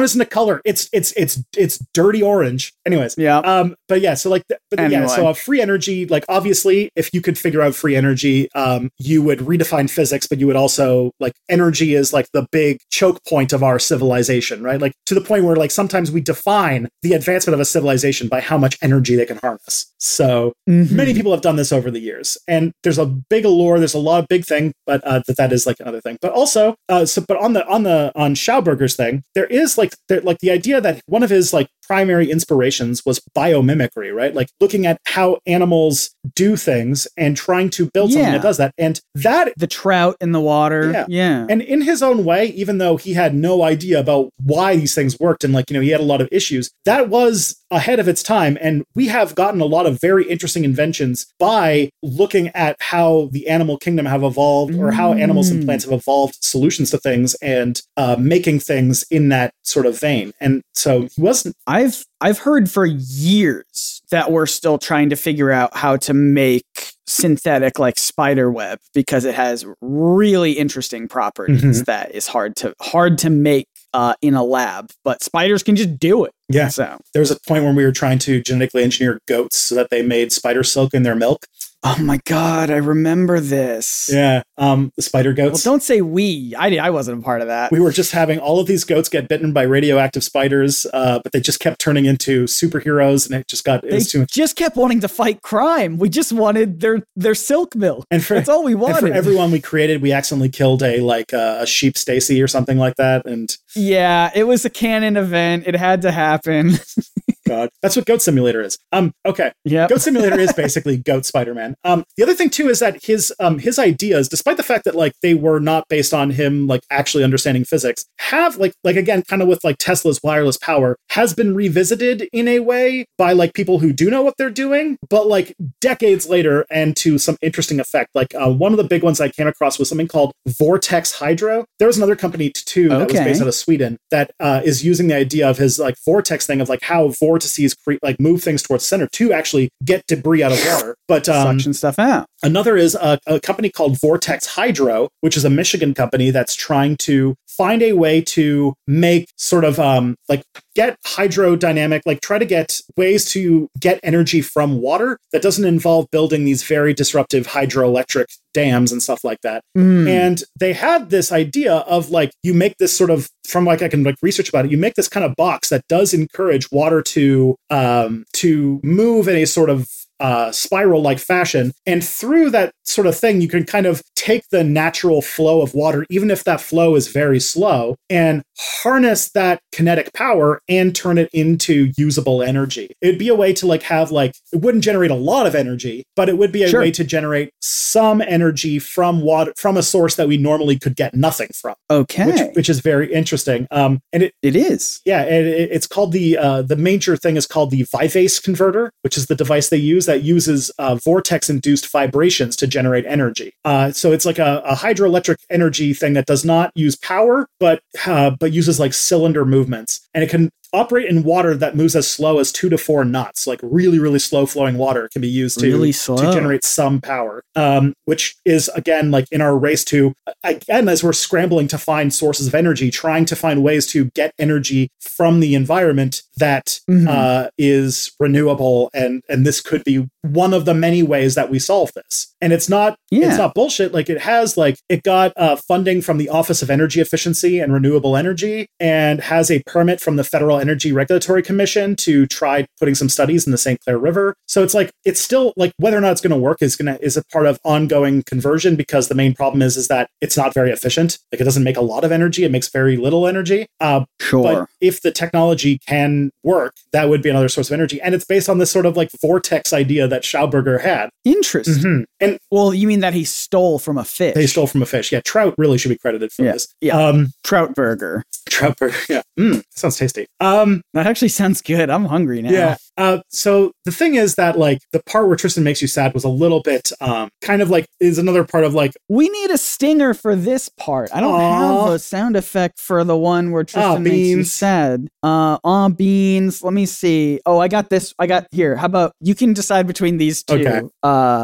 brown isn't a color. It's it's it's it's dirty orange. Anyways, yeah. Um, but yeah, so like, the, but anyway. yeah, so uh, free energy. Like, obviously, if you could figure out free energy, um, you would redefine physics, but you would also like energy is like the big choke point of our civilization, right? Like to the point where like sometimes we define the advancement of a civilization by how much energy they can harness. So mm-hmm. many people have done this over the years, and there's a big allure. There's a lot of big thing, but uh, that that is like another thing. But also, uh, so but on the on the on Schauberger's thing, there is like there, like the idea that one of his like primary inspirations was biomimicry, right? Like looking at how animals do things and trying to build something yeah. that does that. And that the trout in the water. Yeah. yeah. And in his own way, even though he had no idea about why these things worked and like, you know, he had a lot of issues, that was ahead of its time. And we have gotten a lot of very interesting inventions by looking at how the animal kingdom have evolved or how Mm. animals and plants have evolved solutions to things and uh, making things in that sort of vein. And so he wasn't. I've I've heard for years that we're still trying to figure out how to make synthetic like spider web because it has really interesting properties Mhm. that is hard to hard to make uh, in a lab, but spiders can just do it. Yeah. So There was a point when we were trying to genetically engineer goats so that they made spider silk in their milk. oh my god, I remember this. Yeah. Um, the spider Well, goats. don't say we. I I wasn't a part of that. We were just having all of these goats get bitten by radioactive spiders, uh, but they just kept turning into superheroes, and it just got it They was too much. just kept wanting to fight crime. We just wanted their their silk milk. And for, That's all we and wanted. for everyone we created, we accidentally killed a like uh, a sheep Stacy or something like that. And Yeah, it was a canon event. It had to happen. God, that's what Goat Simulator is. Um, okay. Yeah. Goat Simulator is basically Goat Spider-Man. Um, the other thing too is that his um his ideas, despite the fact that like they were not based on him like actually understanding physics, have like like again kind of with like Tesla's wireless power, has been revisited in a way by like people who do know what they're doing, but like decades later and to some interesting effect. Like uh, one of the big ones I came across was something called Vortex Hydro. There was another company too that was Okay. based out of Sweden that uh, is using the idea of his like vortex thing of like how vortices create like move things towards center to actually get debris out of water. But um, Suction stuff out. another is a, a company called Vortex Hydro, which is a Michigan company that's trying to find a way to make sort of um, like get hydrodynamic, like try to get ways to get energy from water that doesn't involve building these very disruptive hydroelectric dams and stuff like that. Mm. And they had this idea of like, you make this sort of, from like I can like research about it, you make this kind of box that does encourage water to um, to move in a sort of uh, spiral-like fashion. And through that sort of thing, you can kind of take the natural flow of water, even if that flow is very slow, and harness that kinetic power and turn it into usable energy. It'd be a way to like have like, it wouldn't generate a lot of energy, but it would be a Sure. way to generate some energy from water, from a source that we normally could get nothing from. Okay. Which, which is very interesting. Um, and it, It is. yeah, it, it- it's called the, uh, the major thing is called the Vivace converter, which is the device they use that uses uh, vortex-induced vibrations to generate energy. Uh, so it's like a, a hydroelectric energy thing that does not use power, but uh, but uses like cylinder movements, and it can operate in water that moves as slow as two to four knots. Like really, really slow flowing water can be used to, Really to slow. generate some power, um, which is again like in our race to again as we're scrambling to find sources of energy, trying to find ways to get energy from the environment that Mhm. uh, is renewable, and and this could be one of the many ways that we solve this. And it's not Yeah. it's not bullshit. Like it has like it got uh, funding from the Office of Energy Efficiency and Renewable Energy, and has a permit from the Federal Energy Regulatory Commission to try putting some studies in the Saint Clair River. So it's like it's still like whether or not it's going to work is going to is a part of ongoing conversion, because the main problem is is that it's not very efficient. Like it doesn't make a lot of energy; it makes very little energy. Uh, Sure. but if the technology can work, that would be another source of energy. And it's based on this sort of like vortex idea that Schauberger had. Interesting. Mhm. And Well, you mean that he stole from a fish? they stole from a fish. Yeah, trout really should be credited for Yeah, this. yeah. Um, Trout burger. trout burger. Yeah. Mm, sounds tasty. Um, That actually sounds good. I'm hungry now. yeah. Uh, so the thing is that like the part where Tristan makes you sad was a little bit um, kind of like is another part of like, We need a stinger for this part. I don't Aw. have a sound effect for the one where Tristan Aw, makes you beans. sad. Uh, aw, beans. Let me see. Oh, I got this. I got here. How about you can decide between these two? Okay. Uh,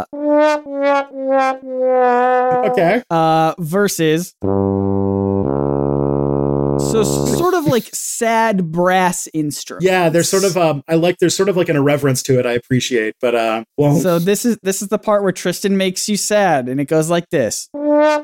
okay. uh, versus. So sort of like like sad brass instruments. Yeah, there's sort of um I like there's sort of like an irreverence to it I appreciate, but uh well So this is this is the part where Tristan makes you sad, and it goes like this. I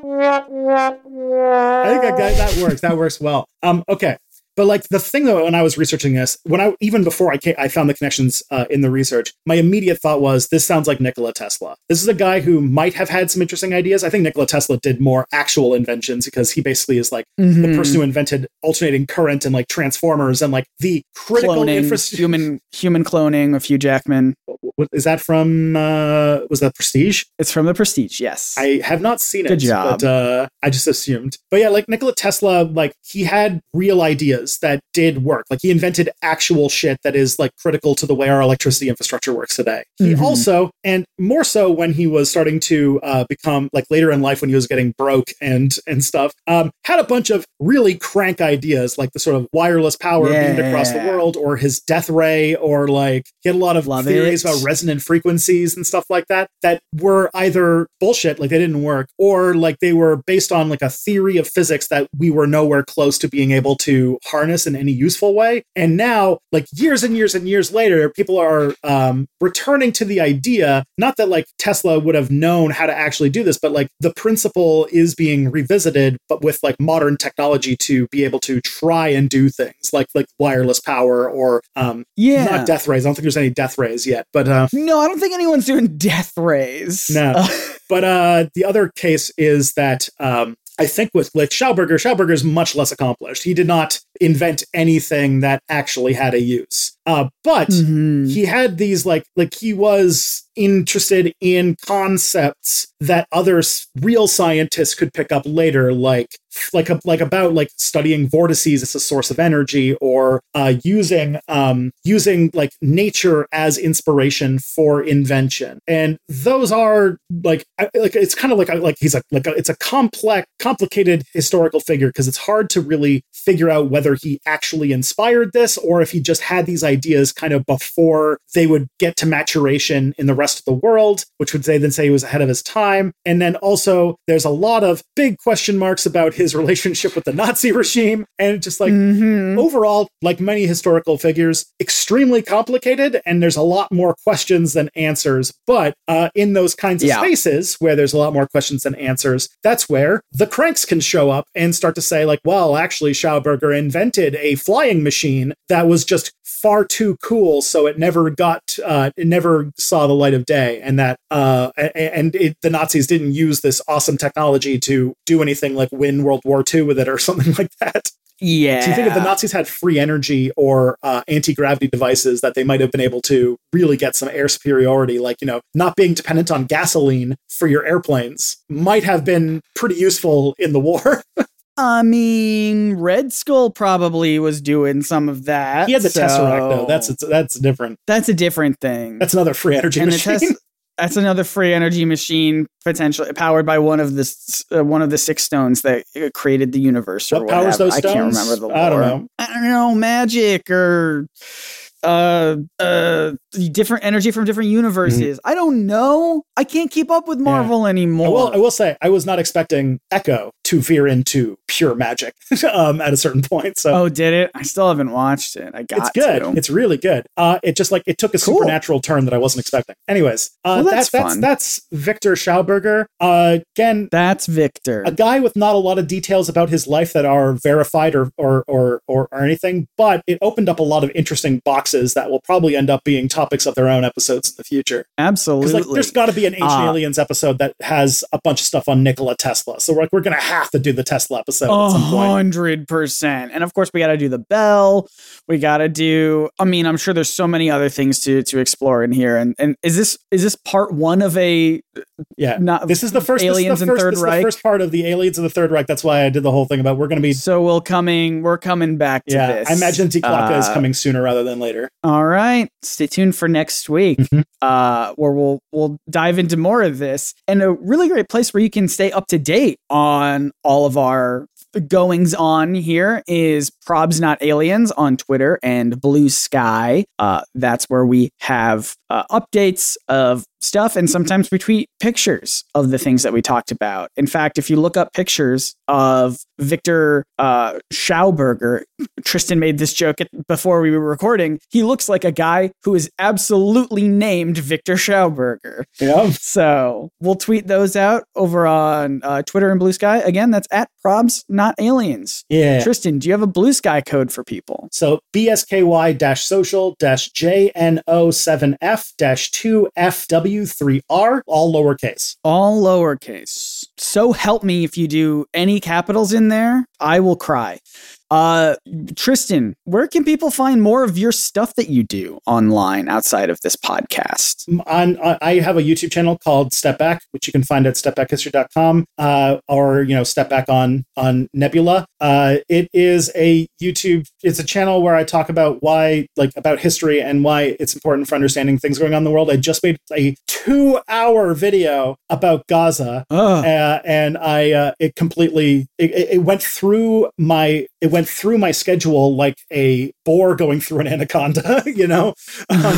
think that, that works. That works well. Um okay. But like the thing though, when I was researching this, when I even before I came, I found the connections uh, in the research, my immediate thought was this sounds like Nikola Tesla. This is a guy who might have had some interesting ideas. I think Nikola Tesla did more actual inventions because he basically is like mm-hmm. the person who invented alternating current and like transformers and like the critical infrastructure. Human human cloning of Hugh Jackman. Is that from? Uh, was that Prestige? It's from the Prestige. Yes, I have not seen it. Good job. But uh, I just assumed. But yeah, like Nikola Tesla, like he had real ideas that did work. Like he invented actual shit that is like critical to the way our electricity infrastructure works today. He mm-hmm. also, and more so when he was starting to uh, become like later in life when he was getting broke and and stuff, um, had a bunch of really crank ideas like the sort of wireless power yeah. beamed across the world, or his death ray, or like he had a lot of Love theories it. about resonant frequencies and stuff like that that were either bullshit, like they didn't work, or like they were based on like a theory of physics that we were nowhere close to being able to harness in any useful way. And now, like years and years and years later, people are um, returning to the idea, not that like Tesla would have known how to actually do this, but like the principle is being revisited, but with like modern technology to be able to try and do things like like wireless power or um, yeah, not death rays. I don't think there's any death rays yet, but uh, no, I don't think anyone's doing death rays. No, but uh, the other case is that um, I think with like Schauberger, Schauberger is much less accomplished. He did not invent anything that actually had a use. Uh, but mm-hmm. he had these like, like he was interested in concepts that other s- real scientists could pick up later, like like a, like about like studying vortices as a source of energy, or uh, using um, using like nature as inspiration for invention. And those are like like it's kind of like like he's a, like a, it's a complex complicated historical figure because it's hard to really figure out whether he actually inspired this or if he just had these ideas kind of before they would get to maturation in the rest of the world, which would say then say he was ahead of his time. And then also there's a lot of big question marks about his relationship with the Nazi regime, and just like mm-hmm. overall, like many historical figures, extremely complicated, and there's a lot more questions than answers. But uh, in those kinds of yeah. spaces where there's a lot more questions than answers, that's where the cranks can show up and start to say like, well, actually Schauberger invented a flying machine that was just far too cool, so it never got uh, it never saw the light of day, and that uh, and it, the Nazis didn't use this awesome technology to do anything like win World War Two with it or something like that. Yeah. Do you think if the Nazis had free energy or uh, anti-gravity devices that they might have been able to really get some air superiority, like, you know, not being dependent on gasoline for your airplanes might have been pretty useful in the war? I mean, Red Skull probably was doing some of that. He had the so Tesseract, though. That's that's different. That's a different thing. That's another free energy and machine. Tes- that's another free energy machine, potentially powered by one of the uh, one of the six stones that created the universe. Or what whatever. powers those stones? I can't remember the lore. I don't know. I don't know, magic or uh uh different energy from different universes. Mm-hmm. I don't know. I can't keep up with Marvel yeah. anymore. I will, I will say I was not expecting Echo to veer into pure magic um at a certain point. So oh, did it? I still haven't watched it. I got it's good. To. It's really good. Uh it just like it took a cool. supernatural turn that I wasn't expecting. Anyways, uh well, that's, that, that's that's Victor Schauberger. Uh again, that's Victor. A guy with not a lot of details about his life that are verified or or or or, or anything, but it opened up a lot of interesting boxes that will probably end up being topics of their own episodes in the future. Absolutely. Like, there's got to be an Ancient uh, Aliens episode that has a bunch of stuff on Nikola Tesla. So we're like, we're going to have to do the Tesla episode at some point. A hundred percent. And of course, we got to do the Bell. We got to do, I mean, I'm sure there's so many other things to to explore in here. And and is this is this part one of a yeah? Not this is the first Aliens this is the and first, Third this is Reich. the first part of the Aliens and the Third Reich. That's why I did the whole thing about we're going to be. So we'll coming. We're coming back to yeah, this. I imagine Tiklaka uh, is coming sooner rather than later. All right. Stay tuned for next week, mm-hmm. uh, where we'll we'll dive into more of this, and a really great place where you can stay up to date on all of our goings on here is Probs Not Aliens on Twitter and Blue Sky. Uh, that's where we have uh, updates of stuff, and sometimes we tweet pictures of the things that we talked about. In fact, if you look up pictures of Victor uh, Schauberger, Tristan made this joke at, before we were recording, he looks like a guy who is absolutely named Victor Schauberger. Yeah. So we'll tweet those out over on uh, Twitter and Blue Sky. Again, that's at Probs Not Aliens. Yeah. Tristan, do you have a Blue Sky code for people? So B S K Y social J N O seven F two F W three R, all lowercase. All lowercase. So help me if you do any capitals in there, I will cry. Uh, Tristan, where can people find more of your stuff that you do online outside of this podcast? On, on, I have a YouTube channel called Step Back, which you can find at step back history dot com, uh, or, you know, Step Back on, on Nebula. Uh, it is a YouTube, it's a channel where I talk about why, like, about history and why it's important for understanding things going on in the world. I just made a two hour video about Gaza, oh. uh, and I, uh, it completely, it, it went through my, it went through my schedule like a boar going through an anaconda, you know? Um,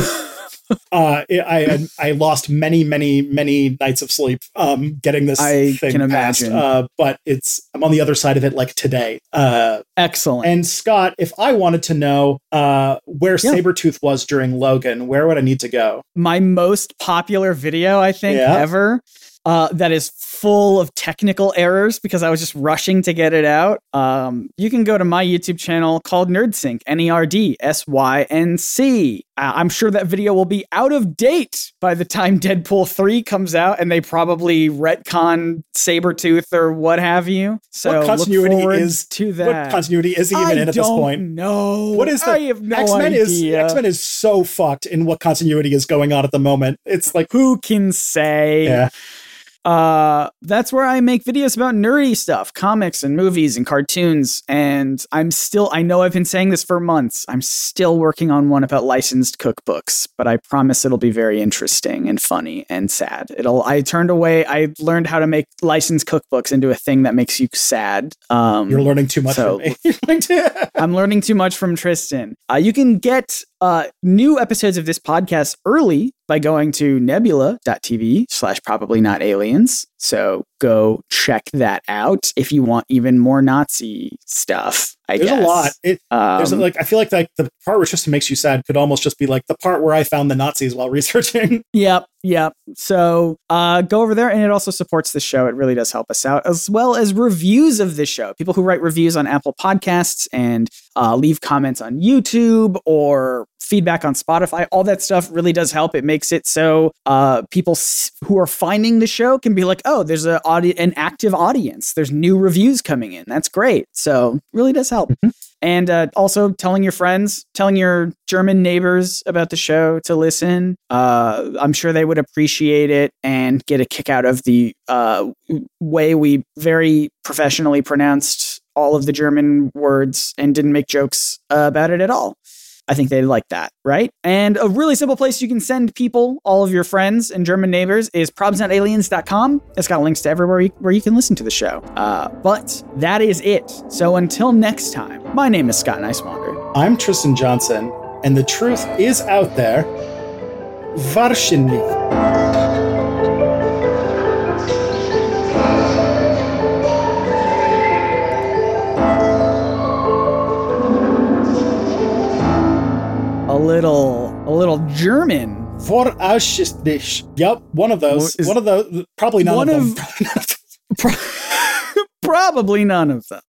uh, it, I I lost many, many, many nights of sleep um, getting this I thing can passed. imagine. Uh, but it's, I'm on the other side of it like today. Uh, Excellent. and Scott, if I wanted to know uh, where Yeah. Sabretooth was during Logan, where would I need to go? My most popular video, I think, Yeah. ever. Uh, that is full of technical errors because I was just rushing to get it out. Um, you can go to my YouTube channel called NerdSync, N E R D S Y N C. Uh, I'm sure that video will be out of date by the time Deadpool three comes out, and they probably retcon Sabretooth or what have you. So What continuity look forward is to that. What continuity is he even I in at this point? No, What is the I have no X-Men idea. is X-Men is so fucked in what continuity is going on at the moment. It's like, Who can say? yeah. Uh, that's where I make videos about nerdy stuff, comics and movies and cartoons. And I'm still, I know I've been saying this for months. I'm still working on one about licensed cookbooks, but I promise it'll be very interesting and funny and sad. It'll, I turned away, I learned how to make licensed cookbooks into a thing that makes you sad. Um, You're learning too much so- from me. You're learning too- I'm learning too much from Tristan. Uh, you can get uh, new episodes of this podcast early by going to nebula.tv slash probably not aliens. So go check that out if you want even more Nazi stuff, I There's guess. a lot. It, Um, there's a, like I feel like like the part where Tristan makes you sad could almost just be like the part where I found the Nazis while researching. Yep, yep. So uh, go over there, and it also supports the show. It really does help us out, as well as reviews of the show. People who write reviews on Apple Podcasts and uh, leave comments on YouTube or feedback on Spotify. All that stuff really does help. It makes it so uh, people s- who are finding the show can be like, oh, there's a audi- an active audience. There's new reviews coming in. That's great. So really does help. Mm-hmm. And uh, also telling your friends, telling your German neighbors about the show to listen. Uh, I'm sure they would appreciate it and get a kick out of the uh, way we very professionally pronounced all of the German words and didn't make jokes uh, about it at all. I think they'd like that, right? And a really simple place you can send people, all of your friends and German neighbors, is probs not aliens dot com. It's got links to everywhere you, where you can listen to the show. Uh, but that is it. So until next time, my name is Scott Nicewander. I'm Tristan Johnson, and the truth is out there. Wahrscheinlich. A little, a little German. Voraussichtlich. Yep, one of those. Is- one of those. Probably none one of of- them. Probably none of them.